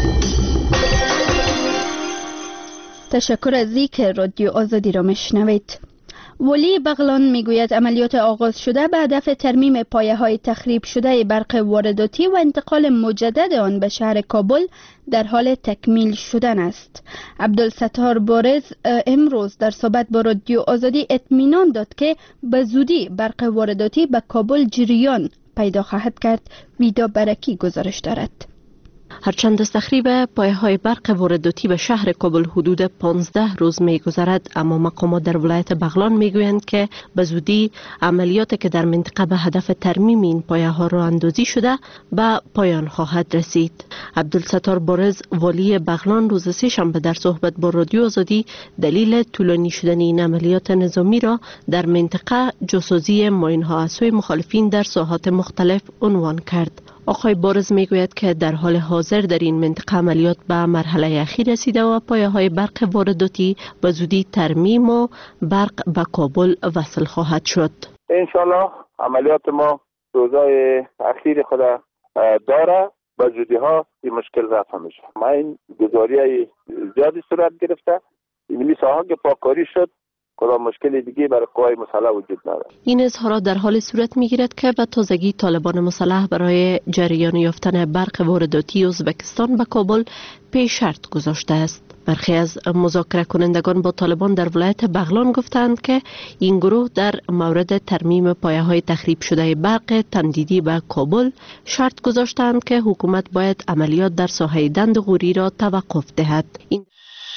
Speaker 2: تشکر از اینکه رادیو آزادی را میشنوید. ولی بغلان میگوید عملیات آغاز شده به هدف ترمیم پایه‌های تخریب شده برق وارداتی و انتقال مجدد آن به شهر کابل در حال تکمیل شدن است. عبدالستار بارز امروز در صحبت با رادیو آزادی اطمینان داد که به زودی برق وارداتی به کابل جریان پیدا خواهد کرد. ویدا برکی گزارش دارد.
Speaker 18: هرچند از تخریب پایه‌های برق وارداتی به شهر کابل حدود پانزده روز می‌گذرد، اما مقامات در ولایت بغلان می‌گویند که به زودی عملیاتی که در منطقه به هدف ترمیم این پایه‌ها راه اندازی شده به پایان خواهد رسید. عبدالستار بارز والی بغلان روز سه‌شنبه در صحبت با رادیو آزادی دلیل طولانی شدن این عملیات نظامی را در منطقه جاسوسی ماین‌ها از سوی مخالفین در ساحات مختلف عنوان کرد. آقای بارز میگوید که در حال حاضر در این منطقه عملیات به مرحله اخیر رسیده و پایه‌های برق وارداتی به زودی ترمیم و برق به کابل وصل خواهد شد.
Speaker 20: انشالله عملیات ما روزای اخیر خود داره، به زودی ها این مشکل رفع میشه. ما این گزاری زیادی صورت گرفته، این ساحه که پاککاری شد، کدام مشکل دیگه برای قوای مسلح وجود ندارد.
Speaker 18: این اظهارات در حال صورت میگیرد که به تازگی طالبان مسلح برای جریان یافتن برق وارداتی ازبکستان به کابل پیش شرط گذاشته است. برخی از مذاکره کنندگان با طالبان در ولایت بغلان گفتند که این گروه در مورد ترمیم پایه‌های تخریب شده برق تمدیدی به کابل شرط گذاشتند که حکومت باید عملیات در ساحه دند غوری را توقف دهد. این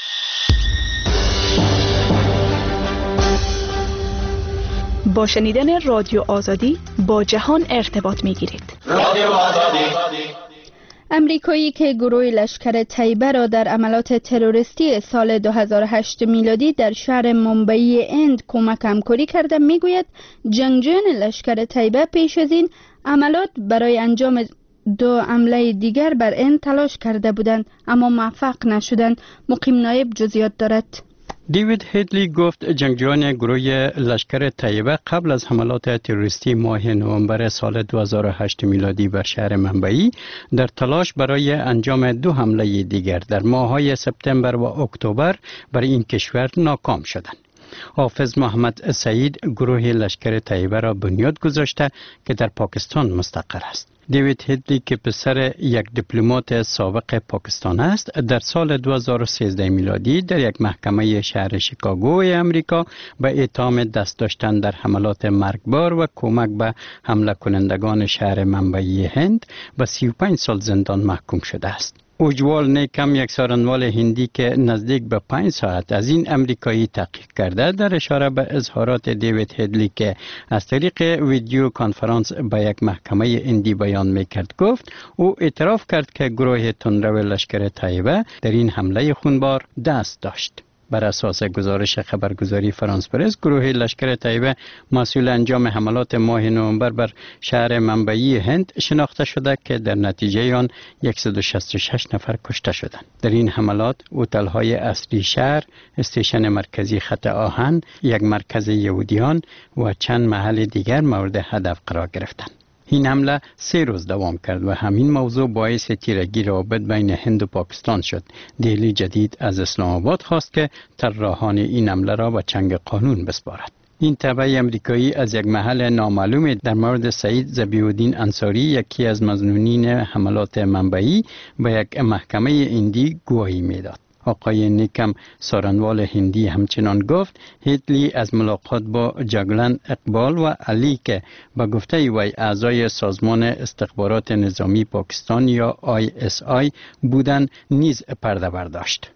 Speaker 22: با شنیدن رادیو آزادی با جهان ارتباط می گیرید. رادیو آزادی.
Speaker 2: امریکایی که گروه لشکر طیبه را در عملات تروریستی سال دو هزار و هشت میلادی در شهر مومبئی هند کمک همکاری کرده میگوید جنگجویان لشکر طیبه پیش از این عملات برای انجام دو حمله دیگر بر هند تلاش کرده بودند اما موفق نشدند. مقیم نایب جزئیات دارد.
Speaker 7: دیوید هیدلی گفت جنگجویان گروه لشکر طیبه قبل از حملات تروریستی ماه نوامبر سال دو هزار و هشت میلادی بر شهر مومبئی در تلاش برای انجام دو حمله دیگر در ماه‌های سپتامبر و اکتبر بر این کشور ناکام شدند. حافظ محمد سعید گروه لشکر طیبه را بنیاد گذاشته که در پاکستان مستقر است. دیوید هیدلی که پسر یک دیپلمات سابق پاکستان است، در سال دو هزار و سیزده میلادی در یک محکمه شهر شیکاگو امریکا به اتهام دست داشتن در حملات مرگبار و کمک به حمله کنندگان شهر مومبئی هند به سی و پنج سال زندان محکوم شده است. اوجوال نیکم یک سارنوال هندی که نزدیک به پنج ساعت از این امریکایی تحقیق کرده در اشاره به اظهارات دیوید هیدلی که از طریق ویدیو کانفرانس به یک محکمه هندی بیان میکرد گفت او اعتراف کرد که گروه تندرو لشکر طیبه در این حمله خونبار دست داشت. بر اساس گزارش خبرگزاری فرانس پرس، گروه لشکر طیبه مسئول انجام حملات ماه نوامبر بر شهر منبعی هند شناخته شده که در نتیجه آن صد و شصت و شش نفر کشته شدند. در این حملات هتل‌های اصلی شهر، استیشن مرکزی خط آهن، یک مرکز یهودیان و چند محل دیگر مورد هدف قرار گرفتند. این حمله سه روز دوام کرد و همین موضوع باعث تیرگی روابط بین هند و پاکستان شد. دهلی جدید از اسلام آباد خواست که طراحان این حمله را به چنگ قانون بسپارد. این تبع امریکایی از یک محل نامعلوم در مورد سعید ذبیح‌الدین انصاری، یکی از مظنونین حملات منبعی، به یک محکمه هندی گواهی میداد. آقای نیکم سارنوال هندی همچنان گفت هیتلی از ملاقات با جگلن اقبال و علی که به گفته وی اعضای سازمان استخبارات نظامی پاکستان یا آی اس آی بودند نیز پرده برداشت.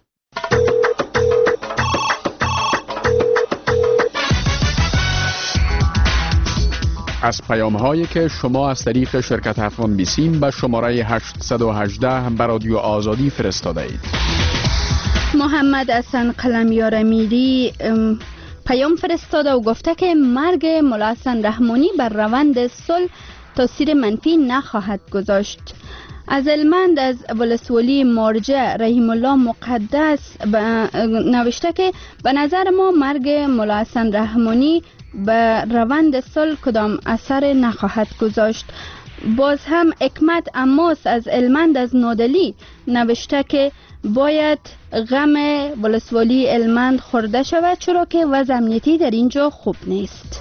Speaker 1: از پیام هایی که شما از طریق شرکت افغان بیسیم به شماره هشت یک هشت به رادیو آزادی فرستاده اید.
Speaker 2: محمد حسن قلمیار امیری پیام فرستاده و گفته که مرگ ملا حسن رحمانی بر روند صلح تاثیر منفی نخواهد گذاشت. از المند از ولسوالی مارجه رحیم الله مقدس نوشته که به نظر ما مرگ ملا حسن رحمانی به روند صلح کدام اثر نخواهد گذاشت. باز هم حکمت عماس از المند از نادلی نوشته که باید غم ولسوالی المند خورده شود چرا که وضع امنیتی در اینجا خوب نیست.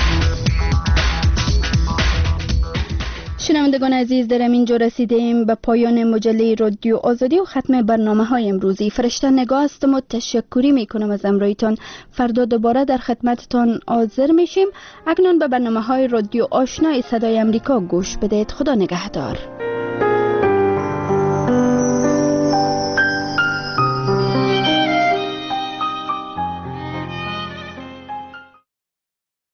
Speaker 2: شنوندگان عزیز، در اینجا رسیدیم به پایان مجله رادیو آزادی و ختم برنامه های امروزی. فرشته نگاه هستم و تشکری می کنم از همراهیتان. فردا دوباره در خدمتتان حاضر میشیم. اکنون به برنامه های رادیو آشنای صدای امریکا گوش بدید. خدا نگهدار.